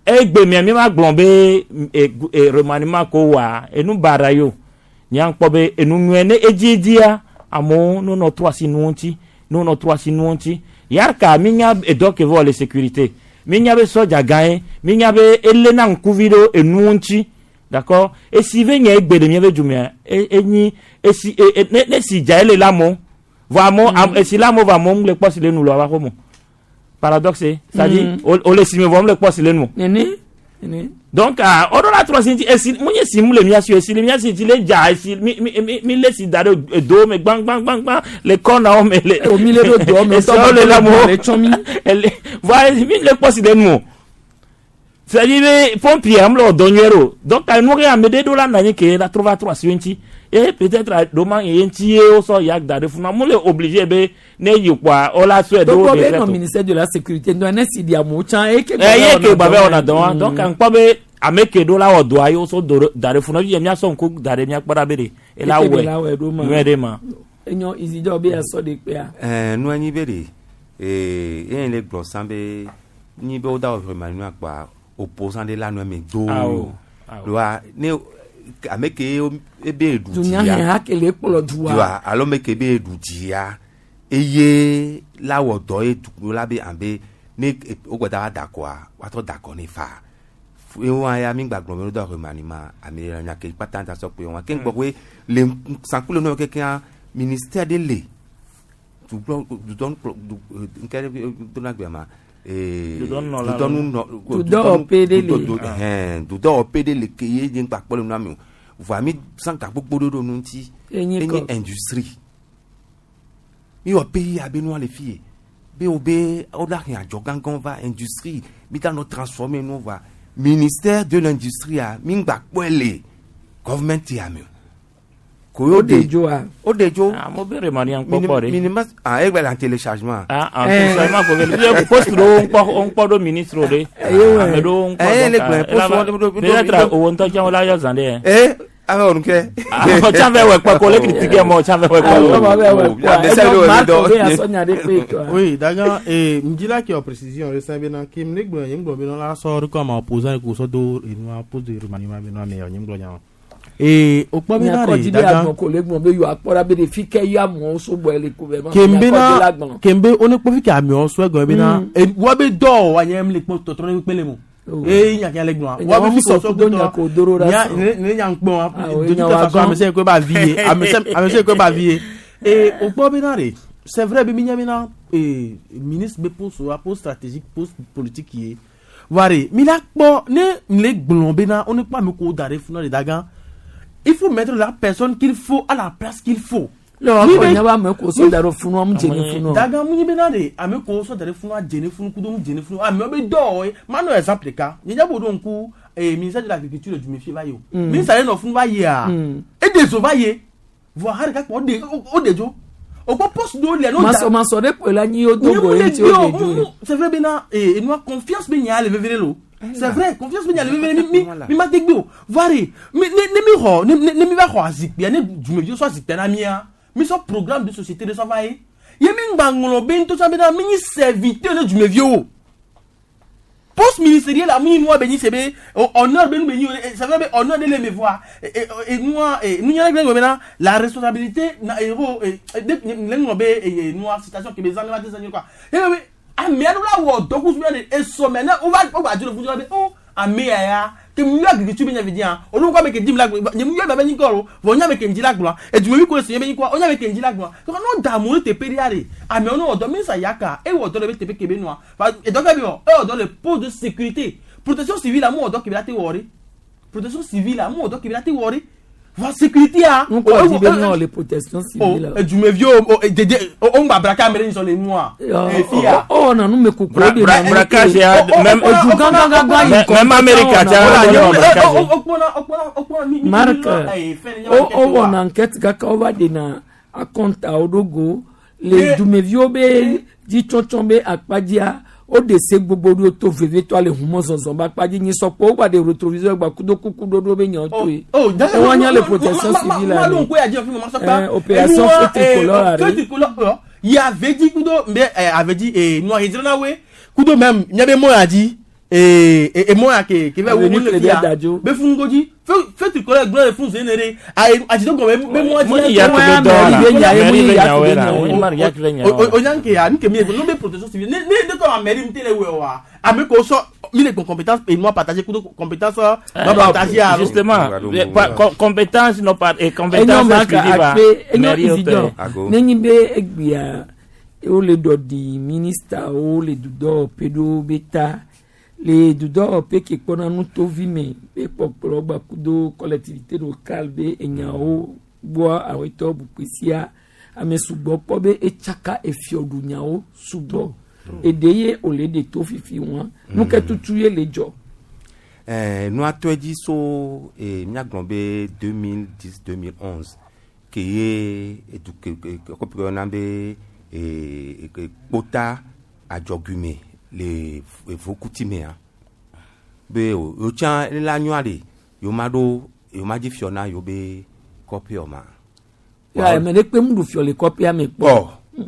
Speaker 18: e gbe mi mi ma glombe e remaniement ko wa enu bara yo nyang pobe enu nwene ejidia amo no no trois sinuonti no no trois sinuonti yarka minya e doke vole sécurité minya be soja gae minya be elena nkuvido enuonti d'accord et si venye egbe de miebe jumia eni e si ne si jaele lamo vamo e si lamo vamo le posi le nous lo va como paradoxe ça dit on le si me vamo le posi le nous
Speaker 11: nene nene
Speaker 18: donc ah on a trois sinti e si munye si mu le mia si e si le mia si ti le ja e si mi mi mi le si dare do me bang bang bang bang le corner o me le
Speaker 11: o mi le do me
Speaker 18: so le lamo le chomi voilà mi le posi le nous ça dit les pompiers am lo donniero donc à nous à me de dollars nani que la trouva trois vingt et peut-être demain et entier au so yak da refuna mo le obligé be ne yi kwa o la so e do
Speaker 11: de le ministère de la sécurité do na si dia mo chan e ke
Speaker 18: e ke ba be ona don donc en kwa be ameke dollars o do ayo so do da refuna yi mi aso nko da re mi akpada bere e la we we de ma
Speaker 11: enyo izido be so de pe a
Speaker 15: eh no anyi bere eh yen le glosambe ni be o da vraiment no akpa opposant de la no me do doa ne ameke ebe edu
Speaker 11: dunya he hakele polo duwa
Speaker 15: doa alo meke be edu dia eye lawo do edu la be ambe ne ogbada dakwa wato dakọ ni fa e won aya mi gbagbo me do remanima ami nya ke patanta so pe won ke ngbo we le sankulo no ke kan ministère de le du du don du nkere do na gbe ma
Speaker 18: tu
Speaker 15: donnes
Speaker 11: tu donnes pédé les
Speaker 15: hein tu donnes pédé les qui est pas pour le nom vous mi sans ka gbogbo do no nti eni industrie mi o pays a benoît les filles be obe o da kin ajo gangan va industrie mi ta no transformer no va ministère de l'industrie a mi gba pele government ya mi
Speaker 11: o dejo a
Speaker 15: o dejo
Speaker 18: ah mo bere mani an popo re
Speaker 15: minimum ah e gbe la téléchargement
Speaker 18: ah en téléchargement ko le post do on po on po do ministre de eh do on po
Speaker 15: eh le gbe post
Speaker 18: peut-être o nto jan la yo zande
Speaker 15: eh ah on ke
Speaker 18: ah o chan ve we pa ko le critique mo chan ve we pa
Speaker 17: oui daga eh mjila ki o précision re sabe na kim ne gbo yin gbo bi no la so ri ko ma opposant ko so do inu post de remaniement bi no me yin gbo jan e o po mi na re daga
Speaker 11: ko le gbon be yo apora be de fi ke ya mo so bo ele ko be ma
Speaker 17: kembe na kembe oni po fi ke ami o so egan be na e wo be do wa yem le po to to ni pele mo e nya ke le gbon wa be fi so so do nya ko doro ra so ne ne nya npon do ti ta so am se ko ba vie am se am se ko ba vie e o po mi na re c'est vrai be mi nya mi na e ministre be pour so pour stratégique pour politique qui wari mi la po ne le gbon be na oni pa mi ko dare funa de daga. Il faut mettre la personne qu'il faut à la place qu'il faut.
Speaker 11: Non, il y a pas me ko so daro funu am jeni funu.
Speaker 17: Daga munyi be na de ame ko so daro funu jeni funu kudo mu jeni funu. Ah me be do e, mano exemple ka. Ni ja bodo nku eh ministère de l'agriculture du méfier va yo. Ministère no funu va ye a. E de so va ye. Voir har ka ko de o dejo. O ko poste do le no.
Speaker 11: Maso maso de po la ni o dogo e ti o dejo.
Speaker 17: C'est vrai bena eh nous confiance be nya le vevelo. C'est vrai, confiance me nyale mi mi mi ma tegbo. Vari, mi ne mi ho, ne ne mi va ho azik, ya ne du me so azik na mi a. Mi so programme de société de travail. Ye mi ngbangulo be nto sa be na mi ni serviteur le du me vieux. Poste ministériel a mi no be ni sebe honneur be nu be ni ça va be honneur de les me voir et nous et nous nyale be na la responsabilité na héros de le no be nous citation que bezan na des années quoi. Ami adula wo doku su ne eso me na o ba o ba juro fujo be o ami ya ke mu ya gidi tu be nya vidia o lu ko be ke dim la nye mu ya ba be ni ko vo nya me ke njila gbo e du mi ko se be ni ko o nya me ke njila gbo ko no da mu te periare ami o no do mi sa yaka e wo do le te pe ke be no e do ka bi o e o do le poste de sécurité protection civile amu o do ke bi la te wori protection civile amu o do ke bi la te wori va sécurité a
Speaker 11: on ko di be no le protection civile
Speaker 17: e du me vieux o o ngba braka mere ni so le noa
Speaker 11: e fia o na nu me ku ko de
Speaker 18: na braka ja même
Speaker 11: o du ganga ganga
Speaker 18: même America ja
Speaker 17: o pona o pona o pona mi
Speaker 11: marque o o on enquête ga ka over de na account a odogo le du me vieux be di chonchombe akpadia o de se gbogbo ri o to veve to ale humo zonzon ba paji ni so po wa de retroviseur gba kudo kudo do be yan to e e won yan le protection civile
Speaker 17: la lo ko ya je fun mo so pa
Speaker 11: opération tricolore
Speaker 17: tricolore il avait dit kudo mbe avait dit e no hidrona we kudo même nyabe mo ya di et et moi qui qui va où le dia be fungoji fe fe tu collègue gloire fun zenere ai ajito go be moi
Speaker 18: il y a que
Speaker 17: do o nyanke ya nke mi no be protection civile ne ne ko ameri mtele we wa ame ko so mi les compétences et moi partager compétences non partager
Speaker 18: justement compétences non pas et compétences exclusives
Speaker 11: nenyi be egbia o le do di minister o le do pedo beta les doudors pe qui kona nous to vime pe popolo ba kudo collectivité locale be enyao boa awito bukwisia ame subo pobe e chaka e fiodu nyao subo e deye ole de to fifi wan nous que tutuye le jo
Speaker 15: eh nous a to dit so e mia glombe deux mille dix deux mille onze que e du que ko nambe e quota a jogume les vos coutumiers be o chan la nyuade yo mado yo maji fiona yo be copy o ma
Speaker 11: ya me ne pe mdu fio le copy a me po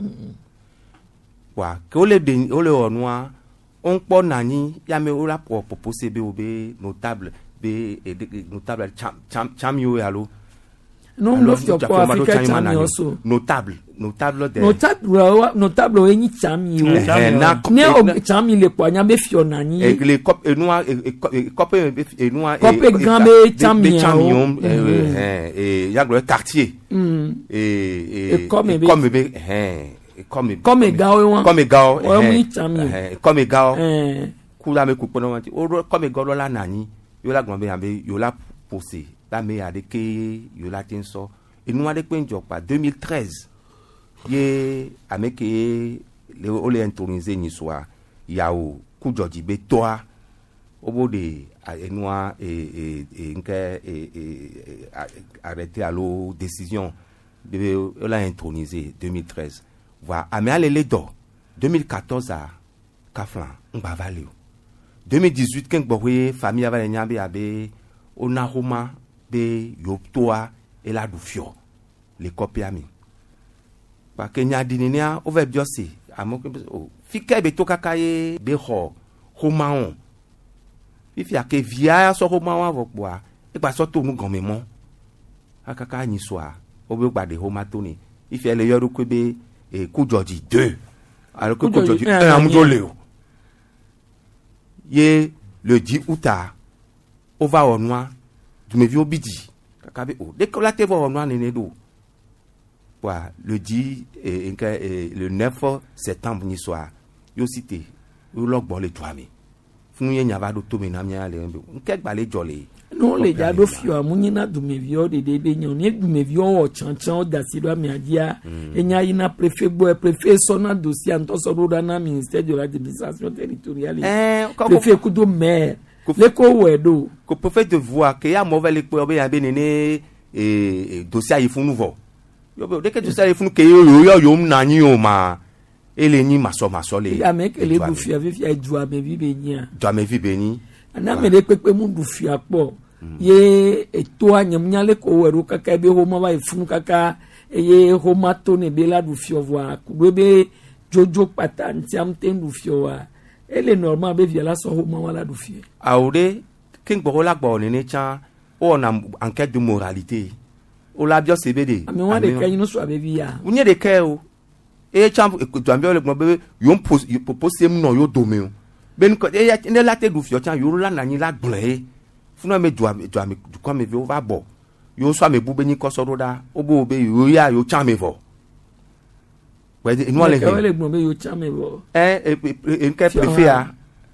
Speaker 15: wa ke o le de o le onwa on po nani ya me o la po proposer be o be notable be notable cham cham cham yo yalo
Speaker 11: non lo fio po africa cham yo so
Speaker 15: notable notable de
Speaker 11: notable notable eni chami o ne o chami le kwa nyambe fiona ni
Speaker 15: e le cop e noa e cop e noa
Speaker 11: e cop gambe chami
Speaker 15: o eh e yaglo quartier e e comme comme be eh comme
Speaker 11: comme gao won
Speaker 15: comme gao
Speaker 11: o mu chami
Speaker 15: eh comme gao eh kula me kupono wanti o comme gao la nani yo la gombe yambe yo la posé la me ade ke yo la tinso e noa de penjo pa deux mille treize ye ameke le ole intronisé ni soa yao kujoji be toa obode enwa e e nke e arrêté allo décision de la intronisé deux mille treize va amale le do deux mille quatorze a kaflan ngbavaleo deux mille dix-huit ken gbowe famille ava nyambe abe onahoma be yoptoa et la dufio les copiami pa kenya dinenia over biosi amoko o fika be to kakaye be ho homaon ifi ake via so homaon avokwa e pa so to nu gomemo akaka ni soa obe gba de homatoni ifi ele yoru kwebe e kujoji deux alors que kujoji un amdole ye le dix août over onwa du me vi obidi kakabe o de ko la te vo onwa nene do le dix et, et, et le neuf septembre ni soir yo cité yo log bon le toami funu ye nyava do to menamia le mbe nke gba le jole
Speaker 11: no le ja do fio amunyina du mevio de de be nyon ni du mevio o chanchan da si do amiadia enya ina préfet bo préfet sona dossier anto so do na ministère de l'administration territoriale
Speaker 15: eh
Speaker 11: préfet kudo maire le ko wedo
Speaker 15: ko préfet de voir que ya mauvais le ko be ya be nene et dossier yi funu vo yo de que tu sais funu ke yo yo yo nani o ma ele ni maso maso le
Speaker 11: ya me ke le du fia vi fia dua me vi benia
Speaker 15: dua me vi beni
Speaker 11: ana me le pepe mu du fia po ye eto anyam nyale ko weru kaka be ho ma ba funu kaka ye ho ma to ne be la du fio voa ku be jojo pata ntiam ten du fio wa ele normal be via la so ho ma wala du fia
Speaker 15: awde king bo la gbo ni ne cha o na enquête de moralité o la bio cbd
Speaker 11: ami wa de kan no so abebi ya
Speaker 15: unye de ke o e champ e to ambe le gbo be yo pose yo propose mu no yo dome o ben ko e ya ne la te du fio cha yo la na ni la gbon e funu me du ame du ame du kwa me vi o va bo yo so ame bu be ni ko so do da o bo be yo ya yo cha me vo we de no le
Speaker 11: ke le gbo be yo cha me vo
Speaker 15: eh e nke prefia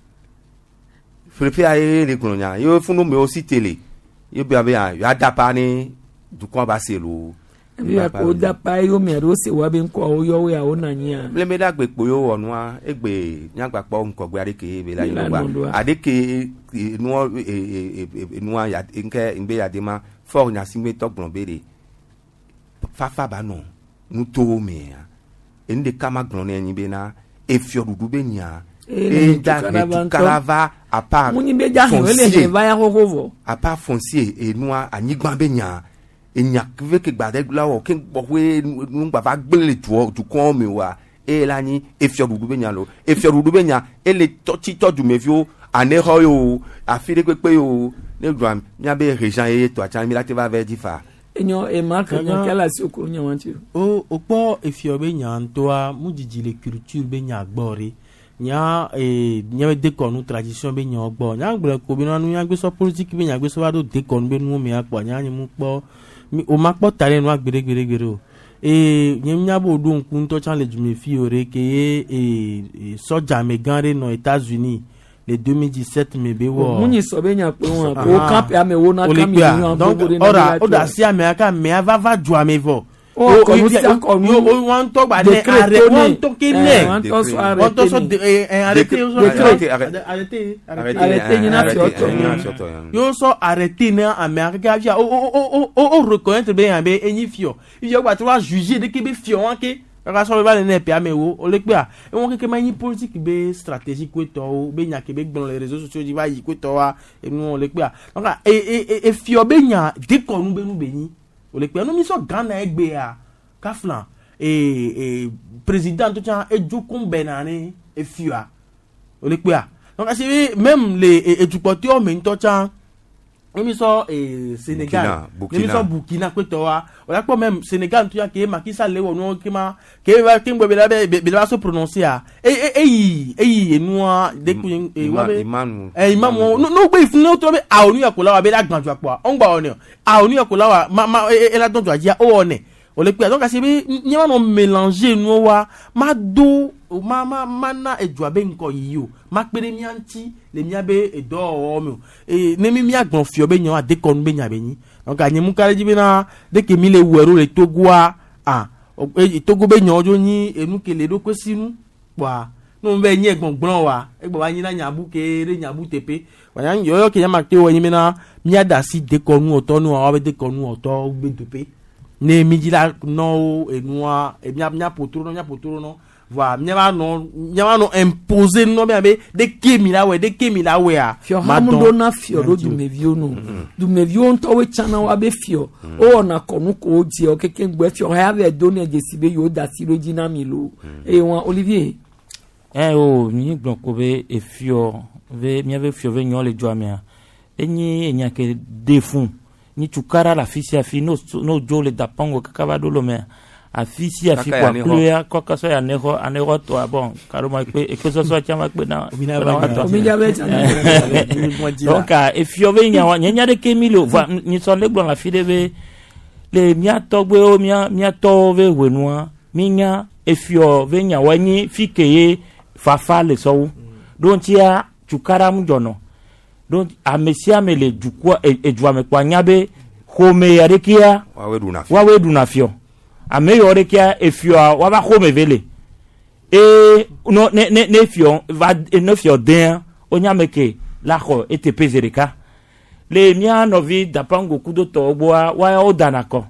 Speaker 15: prefia e le gbo nya yo funu me o si tele yo be abe ya yo adapa ni du kwa ba se lo
Speaker 11: bi ko da pa yo me ro se wa be nko o yo we a ona nya
Speaker 15: le me da gbe po yo onwa egbe nyagba po nko gbe adeke be la yo gba adeke nu nu ya nke ngbe ya de ma for nya singbe to gbon bere fafa ba no nu to me ya ende kama gbon na yin be na e fi odudu be nya e da kalava a part
Speaker 11: muni be ja hin le va ya hohovo
Speaker 15: a part foncier e nu anyigba be nya enya ke gbade lawo ke gbowe nu gba va gbele tu tu kon mi wa e la ni e fi odudu be nya lo e fi odudu be nya e le to ti to du me fi o aneho yo afide kwe yo ne doa mia be région ye to acha mi la te va vers difa
Speaker 11: enyo e marque nya kala si okuru nya wanti
Speaker 17: o opo efio be nya ntoa mujiji le culture be nya gbori nya e nya de konu tradition be nya ogbo nya gbe ko bi nanu nya gbe so politique be nya gbe so wa do de konu be nu mi apo nya ni mu po o ma po tare nu agbere gbere gbere o e nya bo do nkun to chan le jume fi ore ke e soja me ganre no États-Unis le deux mille dix-sept me be wo
Speaker 11: munyi so be nya pe won ko camp ya me wo na camp mi yan
Speaker 17: donc ora o da si america me ava va ju ame vo o ko si ko mi o won to gba ne are won to ki ne won to so won to so arrêter arrêter arrêter arrêter ni na fioto yo so arrêter na america via o o o o reconnaître be yan be enyi fio yo gba to wa juger de ki be fio wan ke raso ba ne pe amewo o le pe a e won keke mani politique be stratégique ko to o be nya ke be gbon les réseaux sociaux di ba yi ko to wa e nu o le pe a donc e e e fio be nya de ko nu be nu be ni o le pe no mi so Ghana egbe a kaflan e e président to chan e jukun benane e fio a o le pe a donc c'est même les e tupote o me to chan mi so eh Sénégal mi so Burkina ko to wa o la po même Sénégal tu ya ke Macky Sall le wonu ke ma ke va ke ngbe be la be be la so prononcer a eh eh eh eh nu a de ku eh wa be eh imam no no gbe ifun no to be a onu ya ko la wa be la gbanju apo a on gba oni a onu ya ko la wa ma ma e la don jo ajia o one o le pe donc c'est bi ni ma no mélanger nu wa ma do ma ma mana ejo be nko yi o ma pere mi anti le mi abe edo o mi e ne mi mi agbon fi obe yan ade konu be yan be yin donc anyi mu kare jibe na de ke mi le wero le Togo a ah e Togo be yan ojo yin enu kele do ko sinu wa no be yin egbon gbon wa egbo wa yin na yan bu ke re yan bu tepe wa yan yo yo ke yan ma ke wo yin mi na mi ada si de konu oto nu wa be de konu oto be tepe ne mi jila no enu a e mi nya potoro no nya potoro no voilà nyama no nyama no imposer no be be de kemi la we de kemi la we a
Speaker 11: fio hamundo na fio do du mevio no du mevio nto we chana wa be fio o na konu ko ji o keke gbe fio ha be do ne je sibe yo da si regina milo e won Olivier
Speaker 18: eh o mi gbon ko be e fio ve mi ave fio ve nyon le jo amia enyi enya ke defun ni tukara la fisi afi no no jo le dapango kakaba do lo me afisi afi kwa kuya kwa kaso ya neho aneho to bon karoma pe e ko so so chama pe na
Speaker 11: ominya beta
Speaker 18: donc e fiove nya nya de kemilo va ni so le gbon la fi de be le mia to gbe o mia mia to ve wenua minya e fiove nya wanyi fikeye fafa le so don tia chukara mu jono don amesia me le jukwa e jwa me kwa nyabe home ya rekia
Speaker 15: wawe duna fio
Speaker 18: wawe duna fio ame yore kia e fio wa ba home vele e no ne ne ne fio va ne fio den onyameke la ho ete pezereka le mia novi dapango kudo to boa wa o danako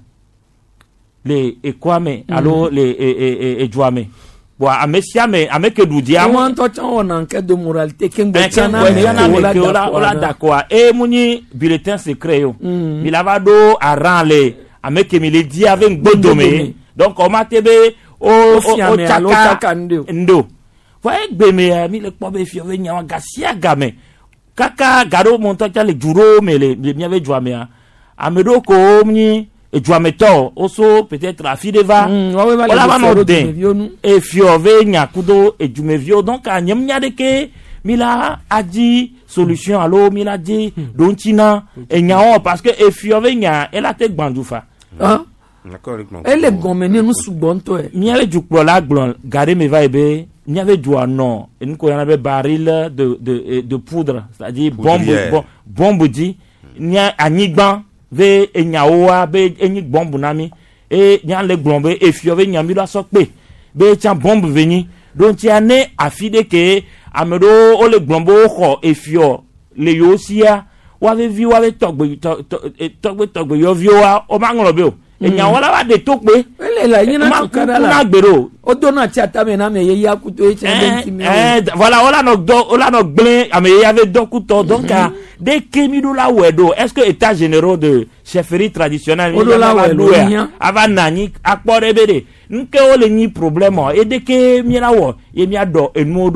Speaker 18: le ekwame mm. alo le e e e juame boa amesia me ameke dudia
Speaker 11: mo on to chan on enquête de moralité ken
Speaker 18: be chana me ola ola d'accord e muni bulletin secret yo
Speaker 11: mm.
Speaker 18: mi lavado arranle ameke mi le di avec godome donc on m'a tebe o o chaka ndo wa egbe me mi le po be fi o nya gasia game kaka garo monto cha le juro me le mi ave juame a amedo ko mni e juame to oso peut-être la fi deva o la va no den e fi o ve nya kudo e jume vio donc a nyam nya de ke mi la aji solution allo mi la di don china e nya o parce que e fi o ve nya e la te gbandufa
Speaker 11: ah elle gomene no sugbonto e
Speaker 18: mi ale jukpo la glon gare me va ebe mi ave joa non en ko yana be baril de de de poudre c'est-à-dire bombe bombe di nya anigban ve enyaoa be enyi bombe nami e nya le glombe e fiove nya mi lo so pe be chan bombe veni donc ti ane afide ke amedo o le glombo ho e fio le yosia wa ve vi wa ve togbe togbe togbe yo vioa o ma ngolo be o enya wala wa de tokpe
Speaker 11: ele la yina tukara la
Speaker 18: na gbero
Speaker 11: o dona ti atame na me ye yakuto e chen ti me
Speaker 18: eh voilà wala no do wala no gblin ame ye ave dokuto donc de kemi do la wedo est-ce que état généraux de chefferie traditionnelle
Speaker 11: o do la wedo
Speaker 18: ava nani akpore bede nke o le ni problème e de ke mi la wo ye mi ado enuodo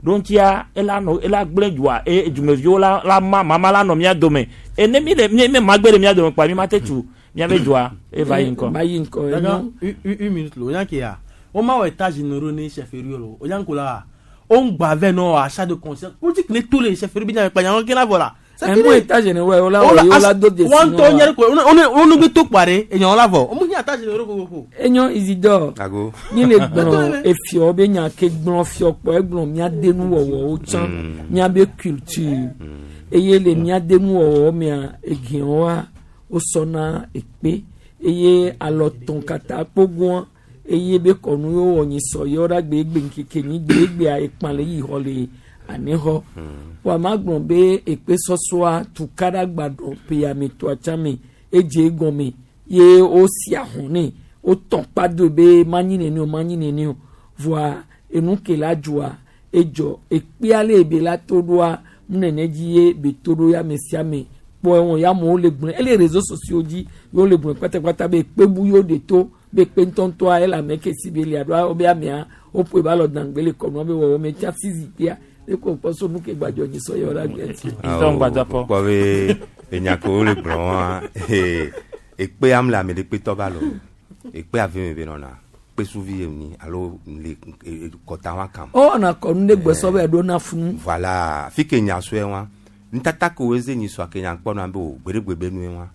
Speaker 18: donc ya ela no ela gble jua e jumevio la la mama la no mia dome e ne mi le mi me magbere mia dome pa mi matetu mia be jua e va yinko
Speaker 11: va yinko
Speaker 17: une minute lo yan ki ya o ma o état généraux ni chefferie lo o yan ko la on gbave no achat de conscience politique ne tous les chefferie bi na pa yan ki na vola
Speaker 11: un bon état généraux la o la do de
Speaker 17: on to yer ko on on no gbe to pare eyan la vo o mu ni état généraux ko ko
Speaker 11: eyan Isidore ni le gbon e fi o be yan ke gbon fi opo e gbon mi adenu wowo o chan mi abe culture eye le mi adenu wowo mi egin wa o sona epe eye aloton kata pogun eye be konu yo oyin so yora gbe gbe nkeke ni gbe gbe a ipanle yi hole aniho wa magbon be epe sosoa tukara gbadon pe ami to achami eje egon mi ye o si ahun ni o ton pado be manyine ni o manyine ni o voa enu ke la jua ejo epe ale ebe la todoa mneneji ye be todo ya mesiame po won ya mo le gbon ele réseaux sociaux ji yo le gbon pátápátá be pe bu yo de to be pe ntonto a ela meke sibeli adwa obe amia o po ba lo dangbele ko no be wo me cha sisi pia e ko poso nu ke gbajo ni so yo ra bi enti
Speaker 18: ison gbajo po
Speaker 15: po be enyako le gbon e e pe am la me de pe to ba lo e pe ave me be nona pe suvi ni alo le kota wa kam
Speaker 11: o na ko nu de gbeso be do na fun
Speaker 15: voilà fi ke nya so e wa ntata ko weze ni so akenya nkpo na be o gberegbebe nu e wa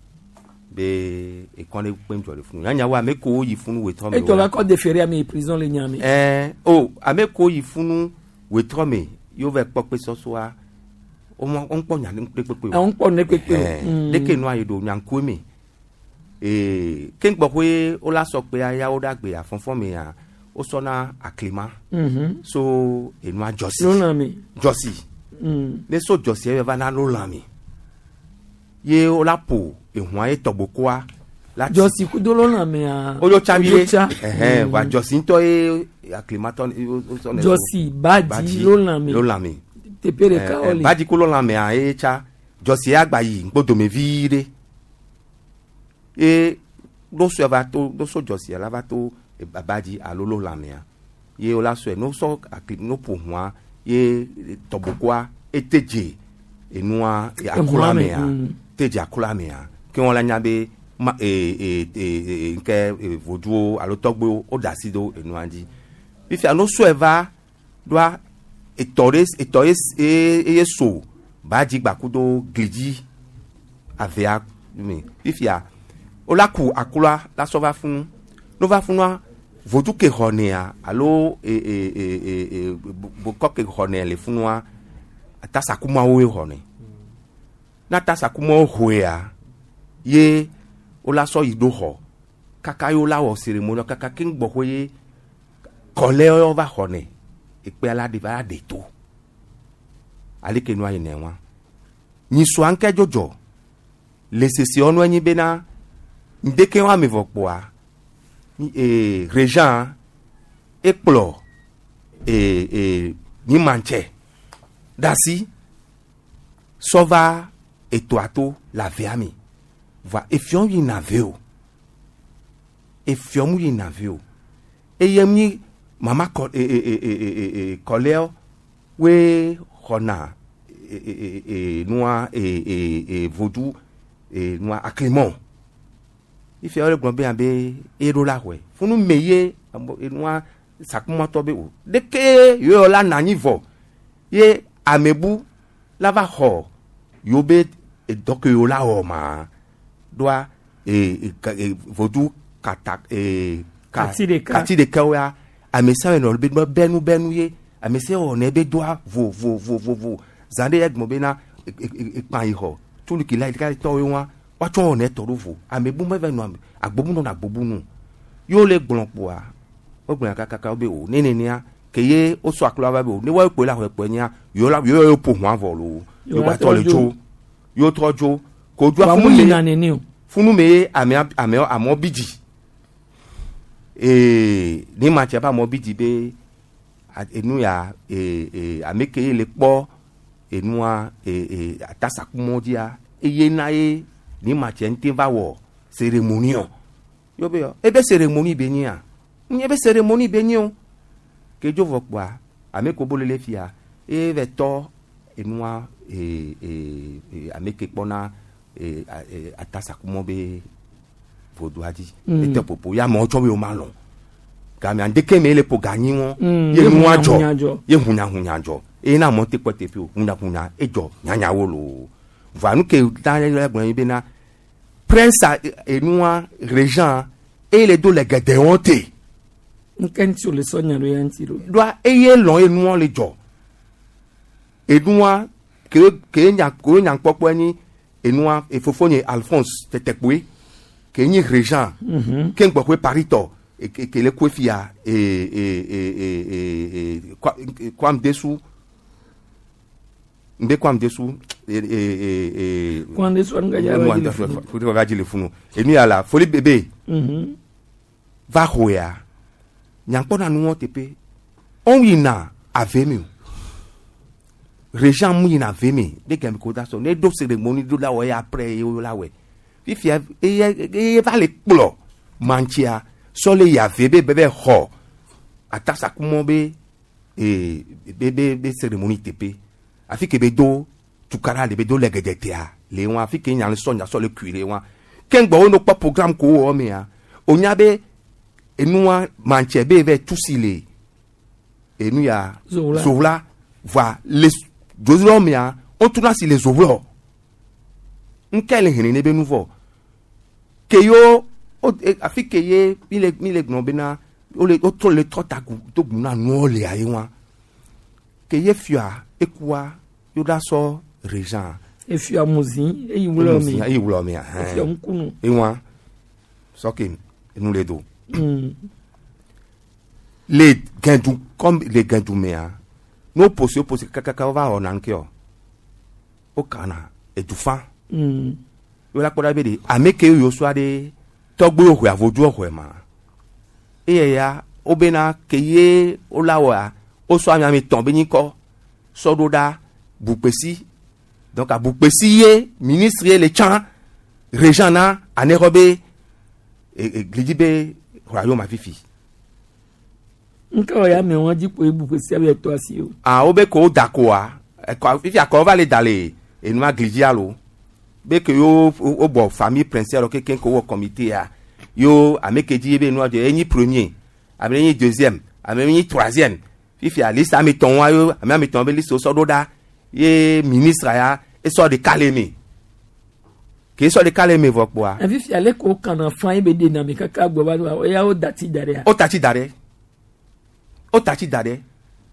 Speaker 15: be e kon le pe njo le fun nya wa me ko yi fun we to me
Speaker 11: e to la ko de feria mi prison le nya mi
Speaker 15: eh o ame ko yi fun we to me yo ve pope so so a o mo on po nya ni pepepe
Speaker 11: o on po ne pepe
Speaker 15: de ke nu ayedo nya nko mi eh ken gbo pe o la so pe aya o dagbe afonfon mi a o so na aklima
Speaker 11: mhm
Speaker 15: so enu a josi
Speaker 11: no na mi
Speaker 15: josi
Speaker 11: mm
Speaker 15: ne so josi e va na lo la mi ye o la po ehun aye togboko a
Speaker 11: la josi ku do lo na mi a
Speaker 15: o yo chabile eh eh wa josi nto e acclimaton o so ne
Speaker 11: josi baji lo na mi
Speaker 15: lo la mi
Speaker 11: te pere ka oli
Speaker 15: baji ku lo la mi a e cha josi agba yi gbodo me vire e do so va to do so josi la va to babaji alolo la mi a ye o la so no so no po hua ye tobokwa eteje enua akula me a teje akula me a ki won la nya be ma e e e nke voduo alo togbo o dasido enua ji if ya no so eva doa etores etores e e so baji gbakudo gliji avea mi if ya o la ku akula la so va fun no va funwa vodu ke honea alo e e e e bo ko ke honea le funwa atasa kuma o hone na tasa kuma o hoea ye o la so ido ho kaka yo la wo ceremony kaka king gbo hoye kole o va hone e pe ala de ba de to ale ke no ayi ne wa ni so anke jojo le sesi onu anyi be na ndeke wa me vokpo a e Régent ekplo e e ni manche dasi sova etoato la veami va efion yi naveo efion yi naveo e yemi mama ko e e e e e koleo we hona e e e noa e e e vodu e noa acclimon if you are going to be a rola way funu meye enwa sakumoto be o de ke yo la nanivo ye amebu lava ho yo be e dok yo la o ma doa e vodu kata e kati de kawa amesa no be benu benu ye amese o ne be doa vo vo vo vo vo zande egmo be na e pan yi ho tulu ki la ka to yo wa wacho ne torufu amebu meve no agbobu no na agbobu no yo le gbonpo a ogbon akaka obe o nene nia keye o so aklo aba be o ni wa epo la ho epo nia yo la yo yo po hwan volo yo ba to le jo yo tojo ko ju afunu
Speaker 11: me na nene o
Speaker 15: funu me ame ame amo biji eh ni ma che ba mo biji be enu ya eh eh ameke le po enu a eh eh atasakumodia eye na e ni ma chente va wo cérémonie yo be yo ebe cérémonie be nia ni ebe cérémonie be nio ke jo vo pa ame ko bolele fia e veto enua e e ameke pona e atasa kumobe vodoaji ete popo ya mo chobe o malo kami andeke mele po ganyi won ye nu ajo ye hunya hunya ajo e na mo te pote pi o hunya hunya ejo nyanya wo lo va nu ke dan le gbon yin be na prince enua regent et les deux les gade honte
Speaker 11: nkan ti o le so nyan lo yan ti lo
Speaker 15: doa eye lon enua le jo enua ke ke nya ko nya popo ni enua e fofonye Alphonse tetekwe ke ni regent ke ngbo ko parito e ke le kwefia e e e e e kwam desu mbe kwam desu e e e
Speaker 11: kwam desu anga ya
Speaker 15: ko ga jile funu enu ya la folie bébé mhm va hoya nyampo na nu tepe on wina avemi regent mu ina vemi de gam ko da so ne do ceremony do la we après yo la we fifia e e va le plo manchia so le ya vebe bebe ho atasa kumobe e bebe be ceremony tepe afi ke be do tukara le be do le gedetea le won afi ke nyan so nya so le kuire won kengbo no pa programme ko o me ya onyabe enua manchia be be tusile enu ya zola va les Josomia, on tourne sur les ouvreurs. On quel est le nebe nouveau? Que yo, afin que ye, il est, il est gnobena, on le, on le trota to guna no le aïwa. Que ye fia, et quoi, yo da so regent.
Speaker 11: Et fia mouzi, et il voulait me.
Speaker 15: Et il voulait me.
Speaker 11: Et fia mkunu.
Speaker 15: Et moi, so que nous les deux. Les gandou, comme les gandou mea. No posio posi kakaka va onankeo o kana edufa mm yo la koda be de ameke yo so ade togbo ohwe avodu ohwe ma e ya obena keye o lawa o so ami ami ton be yin ko sododa bupesi donc a bupesi ye ministre le chan regent anerobe e glidibe royaume afifi
Speaker 11: nka ya me won ji po ebu pesi abe to asi o
Speaker 15: ah o be ko dakoa e ko fi akọ va le dale enu aglidialo be ke yo o bo famille princière ke ken ko wo comité ya yo amekeji be nu aje eni premier abe eni deuxième abe eni troisième fi fi liste ami ton wa yo ami ton be liste so do da ye ministre ya e so de kalemi ke so de kalemi vo po a
Speaker 11: fi fi ale ko kan fan e be de na me kaka gbo ba o ya o dati dare
Speaker 15: o tati dare o tati dade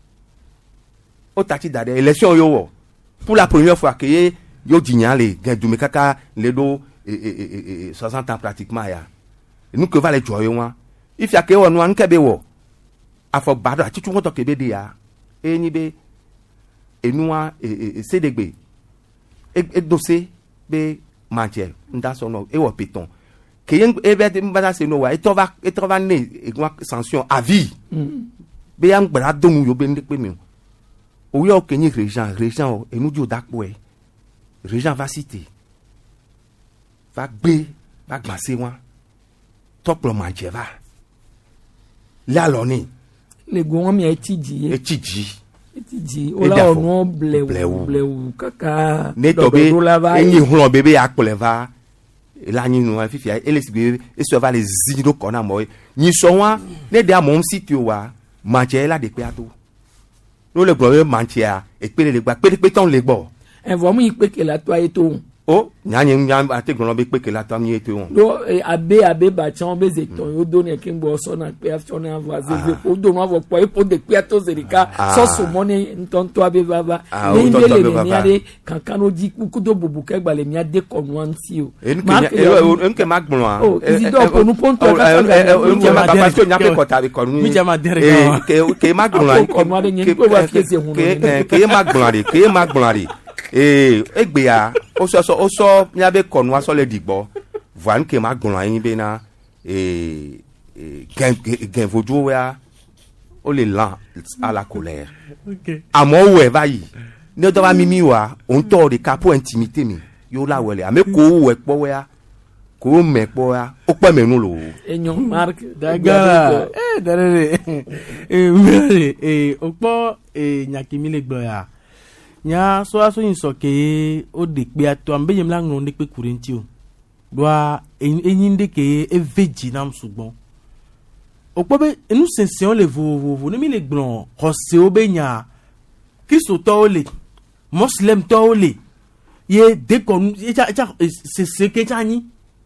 Speaker 15: o tati dade élection yo wo pour la première fois que yo dignale gendume kaka le do et soixante ans pratiquement ya nous que va les joyo wa if ya ke wonu an kebe wo afo bado ati tu ngoto kebe de ya eni be enua e cdgbe e dossier be manche nda so no e wo piton que e be de mbada se no wa e to va e to va ne e sanction à vie be yang bra domu yo be ndekpe mi o yo kenyi regent regent e nu di o dakpo e regent va citer va gbe va glacé wa top lo manje va la loni
Speaker 11: le go mi e tiji
Speaker 15: e tiji
Speaker 11: e tiji o la onu blewu blewu kaka
Speaker 15: ne to be enyi hun bebe akpole va la ni no fifi e le sigbe e so va les zido kona mo ni so wa ne de amom city wa manche la de pe ato no le gbo manche a e pe le gba pe pe ton le gbo
Speaker 11: e vo mu ipe ke la to aye to
Speaker 15: o nyanyi nyam ate gbo be pe ke la to mi e to
Speaker 11: do abe abe ba chan be ze ton yo do ne ke ngbo so na pe after na voisin ve o do no vo po e po de pe ato zerika so so mo ne nton to abe baba ni le le ni ade kankan o ji ku do bubu ke gba le mi ade kon anti o
Speaker 15: en ke magbon a
Speaker 11: o izi do po nu ponto ka
Speaker 15: en ke ma parce que nya pe ko ta be kon
Speaker 17: mi jama dere
Speaker 15: ke ke magbon a ke ke magbon a ke magbon a eh egbe ya o so so o so nya be kon wa so le digbo van ke magbon a yin be na eh gen gen vojo ya o le lan à la colère
Speaker 17: OK
Speaker 15: amo we bayi ne do ba mimi wa on to de capo intimité mi yo la wele ame ko we po we ko me po ya o pe menu lo
Speaker 11: enyon mark
Speaker 17: daga eh Derere. Eh, mire, eh, okpo eh nyakimi le gbo ya. Nya so aso yin so ke o de pe ato ambe yem la ngon de pe kurenti o. Doa eyin de ke e veji nam sugbon. Okpo be enu sension le vo vo vo ne mi le gbon kose o be nya. Kristo to ole. Muslim to ole. Ye de kon e cha se se ke chani.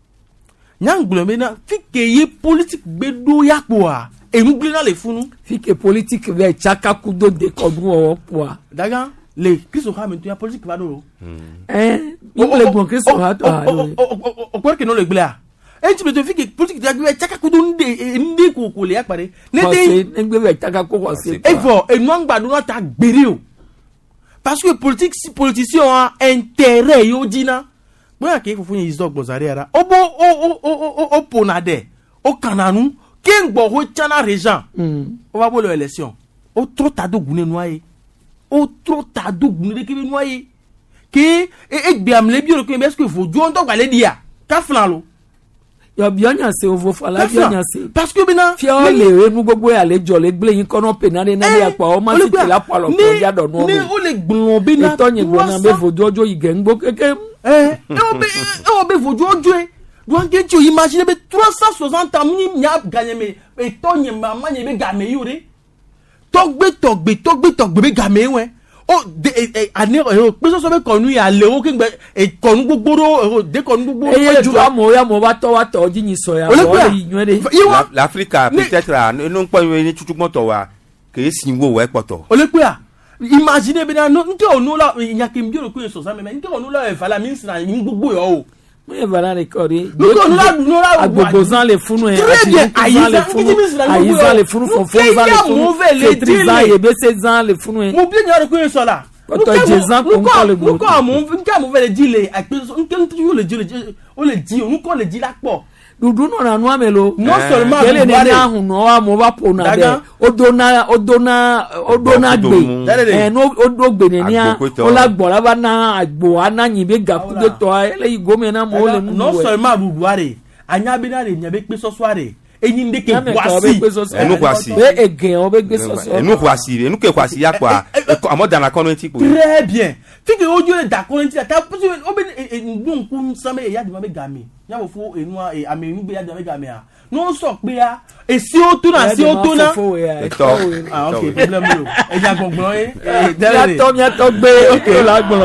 Speaker 17: Nyang glombe na fike ye politique bedo yakpo a enu gle na le funu
Speaker 11: fike politique ve chaka kudo de kodru o po a
Speaker 17: daga le Kristo ha mentu ya politique va do
Speaker 11: eh mi le bon Kristo ha to a
Speaker 17: o por que no le gle a en ti beto fike politique ya ve chaka kudo nde nde ko ko le yakpare
Speaker 11: ne de ngbe ve chaka ko ko se
Speaker 17: e fo enu angbadu na ta gbere o parce que politique si politicien a intérêt yo dina Mwen ake fufu yin izok bozare ara. Obo o o o o o ponade. O kananu ken gbo ho chana rejan. Mm. O va bo le élection. O trop tado gune noye. O trop tado gune de kebe noye. Ke e e gbe amle bi o ko est-ce que faut jo on to gba le dia. Ka flan lo.
Speaker 11: Yo bien yanse o vo fala bien yanse.
Speaker 17: Parce que bena
Speaker 11: fi o le nu gbogbo ya le jo le gble yin kono penare na ya pa o ma ti la pa lo ko ya do no.
Speaker 17: Ni o le gbon bena
Speaker 11: to yin gbon na be fo jojo igengbo keke.
Speaker 17: Eh, on be on be vojo ojo. Doan ke tu imagine be trois cent soixante ans ni nya gagner me e to yin mama yin be game yore. Togbe togbe togbe togbe be game we. O de ani o pe so so be konu ya le o ke gbe e konu gbogboro de konu gbogboro.
Speaker 11: E ju amo ya mo ba to wa to ji yin so ya o yin de.
Speaker 15: L'Afrique peut-être non pa ni tutu moto wa ke sinwo we poto.
Speaker 17: O le pe a imagine be na nke onu la nyakim bi ro ko so sa me nke onu la e fala min na yin gbogbo yo o
Speaker 11: mo e fala record e
Speaker 17: onu la nu la
Speaker 11: agbogozan le funu e ayi le funu ayi za le funu fon fon za le funu tritrizan e be se zan le funu e
Speaker 17: mo bi nya ro ko so la
Speaker 11: to jezan ko ko le
Speaker 17: go ko mo nke mo ve le di le ape nke ntu yo le di o le di onu ko le di la po
Speaker 11: dudu no na no amelo
Speaker 17: non seulement
Speaker 11: ele ni ahun no wa mo ba po na de odona odona odona gbe eh no odogbe ni ni o la gbo la ba na agbo ananyin be gakude to ele igome na mo le mu
Speaker 17: non seulement bubuare anya bi na re nya be pe sosoare eyin de ke kwasi
Speaker 15: enu kwasi
Speaker 11: be egen o be gbe soso
Speaker 15: enu kwasi enu ke kwasi ya kwa amo dana konenti ko
Speaker 17: très bien fike ojo le da konenti ta o be ndun kun same ya di ma be game ya wo fo enu e ame enu be ya di ma be game a no so pe a e si o to na si o to na ah okay problem yo e ja gbongbon e
Speaker 11: ya to ya to gbe okay la gbon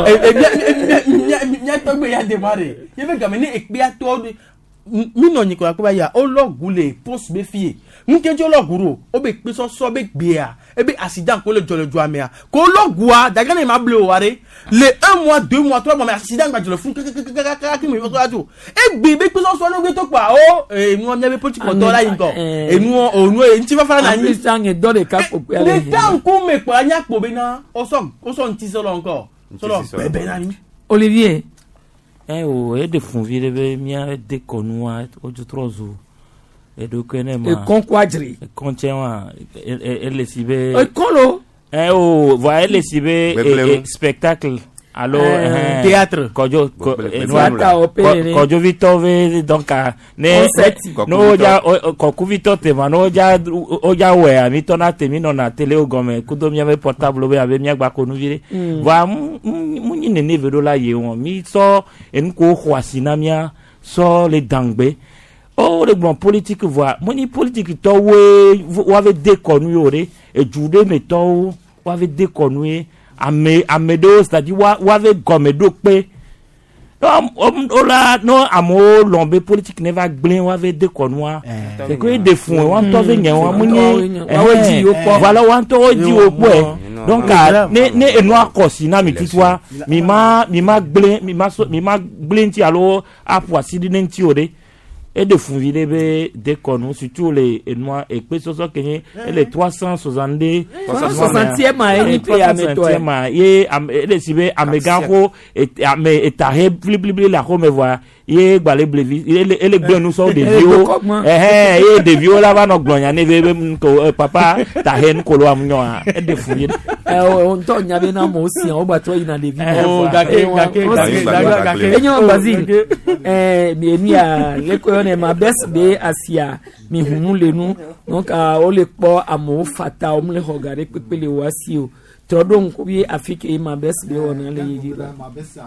Speaker 17: e ya to gbe ya de mare ye be game ni e pe a to mi no nyi ko akwa ya o logun le post be fie nke jo loguro o be pe so so be gbe a e be accident ko le jole jo ame a ko logua daga na ma ble o ware le un mois deux mois trois mois accident gba jole fun kaka ki mi so ajo e gbe be pe so so no gbe to pa o e nu o be politique to la yin ko e nu o nu e nti fa fa na
Speaker 11: ni sang e do de ka po pe
Speaker 17: ale le tan ku me pa anya po be na o so o so nti so lo nko so lo be be na ni
Speaker 11: Olivier
Speaker 18: eh o e de fun vire be mia de konua o ju trozo e do kene ma
Speaker 11: e kon quadri
Speaker 18: e kon chewa e le sibe
Speaker 11: e kolo
Speaker 18: eh o va e le sibe spectacle allo
Speaker 17: eh, théâtre
Speaker 18: kojo kojo vitove donc ne no ja koku vitote ma no ja o ja we ami to na temi no na tele ogome kudo mi ave portable be ave mi agba ko nu vire va mu ni ne ne vedo la ye won mi so en ko khwasi na mia so le dangbe o le bon politique voix moni politique to we wa ve de konu yore e jude me to wa ve de konu ame amedo c'est-à-dire wa wa ve gomedo pe no o la no amo lombe politique ne va gblin wa ve de konwa c'est que de fun wa to ve yen wa muni e voilà wa to di opo e donc ne ne enu akosi na mi titwa mi ma mi ma gblin mi ma mi ma gblin ti alo apo asidi nti ore et de fun vide be de konu surtout les enois et pe so so kenye les trois cent soixante-deux
Speaker 11: soixantième a ni pe ya meto
Speaker 18: ye am le sibe amegango et ame etare blibli la ko me voit ye gbale blevi ele ele gbe nous sont des vieux eh eh des vieux là va no glonya ne ve ko papa ta hen ko lo amnyo a e de fuye
Speaker 11: eh on to nya be na mo si o gba to ina de vi
Speaker 18: oh gake gake
Speaker 11: gake enyo Basile eh bi emi a le ko ne ma best be asia mi hunu le nu donc a o le po amo fata o mle hogare pepele wasi o trodon ko bi afike ma best be wona le yi ba
Speaker 16: ma best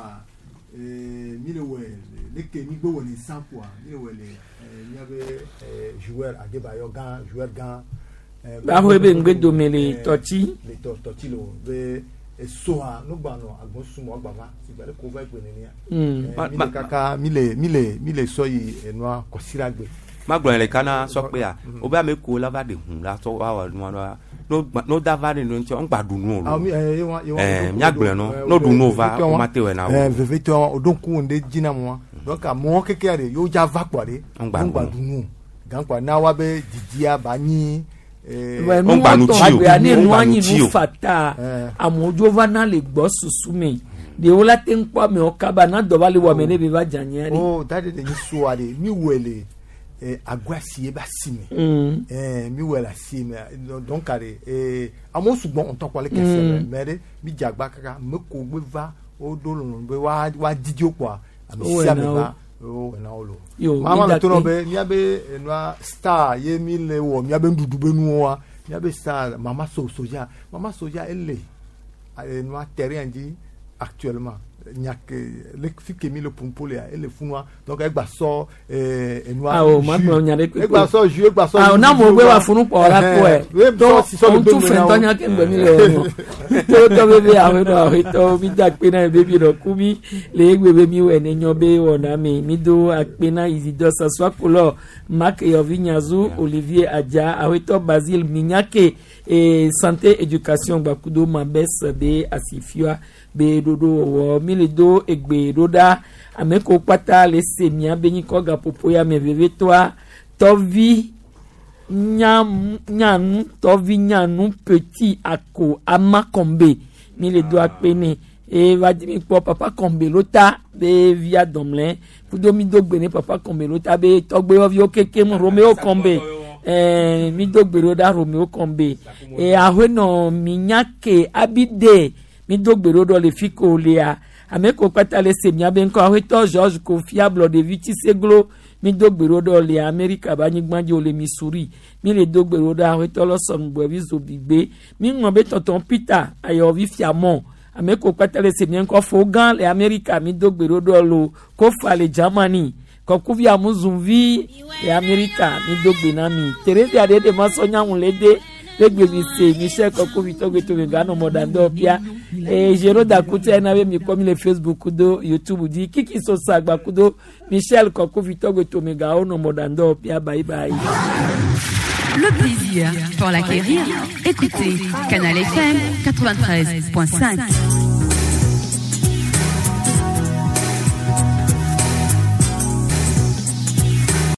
Speaker 16: eh mi le we le ke mi gbo woni cent fois mi le we le il y avait joueur Adebayo gan joueur gan
Speaker 11: ba ho be ngbe do mele toti
Speaker 16: le toti lo be soa no gba no agbon sumo gba ba ti gba le ko va ipe ni ya mi kaka mi le mi le mi le so yi enwa ko siragbe
Speaker 15: magblɔ le kana sɔkpe a o bɛ ame ko la va de hun la tɔ wa wɔ nua la no no dava de no ntɛ ɔn gba dunu o lo ɛɛ miagblɔ no no dunu va o ma te wɛ na o.
Speaker 16: ɛɛ vevete o don kun de jina mu wa donc a mɔ keke de y'o ja va kpɔ de ɔn gba dunu gan kpɔ n'a wa bɛ didiya ba nyi.
Speaker 11: ɔn gba nu ti o ɔn gba nu ti o fata amojo va na le gbɔ susu mi de o la te n kpɔ mi o kaba na dɔ ba le wɔ mɛ ne bɛ va janya de.
Speaker 16: o dade de ni so a de mi wele. Eh, agwasi eba sime mm. eh mi wela sime donc kare eh amo sugbon on ton kwale kese mm. mere mi jagba kaka me ko gbe va o do lo be wa wa didio kwa ami sia me va o na olo mama na to no be mi abe enwa star ye mi le wo mi abe ndudu be nu wa mi abe star mama so soja mama soja elle enwa terrain di actuellement nyak le fike mi le pompole a ele funwa donc e gba so eh enwa
Speaker 11: ah o ma mo nya le
Speaker 16: e gba so ju e gba so
Speaker 11: ah na mo gbe wa funu po ra ko e donc on tu fe to nya ke ngbe mi le o to to be be a we do to mi da pe na be bi do ku mi le gbe be mi we ne nyo be wona mi mi do akpe na Isidore Saswa Kolo Mark Yovinyazu Olivier Adja a we to Basile Minyake et santé éducation bakudo mabes be asifia be dodo wo milido egbe roda ameko pata le semia beni koga popo ya meveve toi tovi nyam nyanu tovi nyanu petit ako amakombe milido akpene e va dimi po papa kombe lota be via domlin pudo mi dogbene papa kombe lota be togbe ovio keke Romeo kombe eh mi dogbero da Romeo kombe e ahwe no minyake abide mi dogbero do le fiko lea ameko pata le semia ben ko ahwe to George confiable de viti seglo mi dogbero do le America ba ni gbanji o le Missouri mi le dogbero da ahwe to lo son bwevi zo bigbe mi ngombe tonton Peter ayo vi fiamon ameko pata le semia ko fogan le America mi dogbero do lo ko fa le Germany kokuvi amuzumvi e America mi dogbe na mi Teresa de de masonya unlede legbe mi se Michel kokuvi togbe to ngano modando pia e Jero da kutia na we mi komi le Facebook do YouTube di kiki so sagba kudo Michel kokuvi togbe to ngao no modando pia bye bye.
Speaker 19: Le plaisir pour l'acquérir, écoutez Canal F M quatre-vingt-treize point cinq.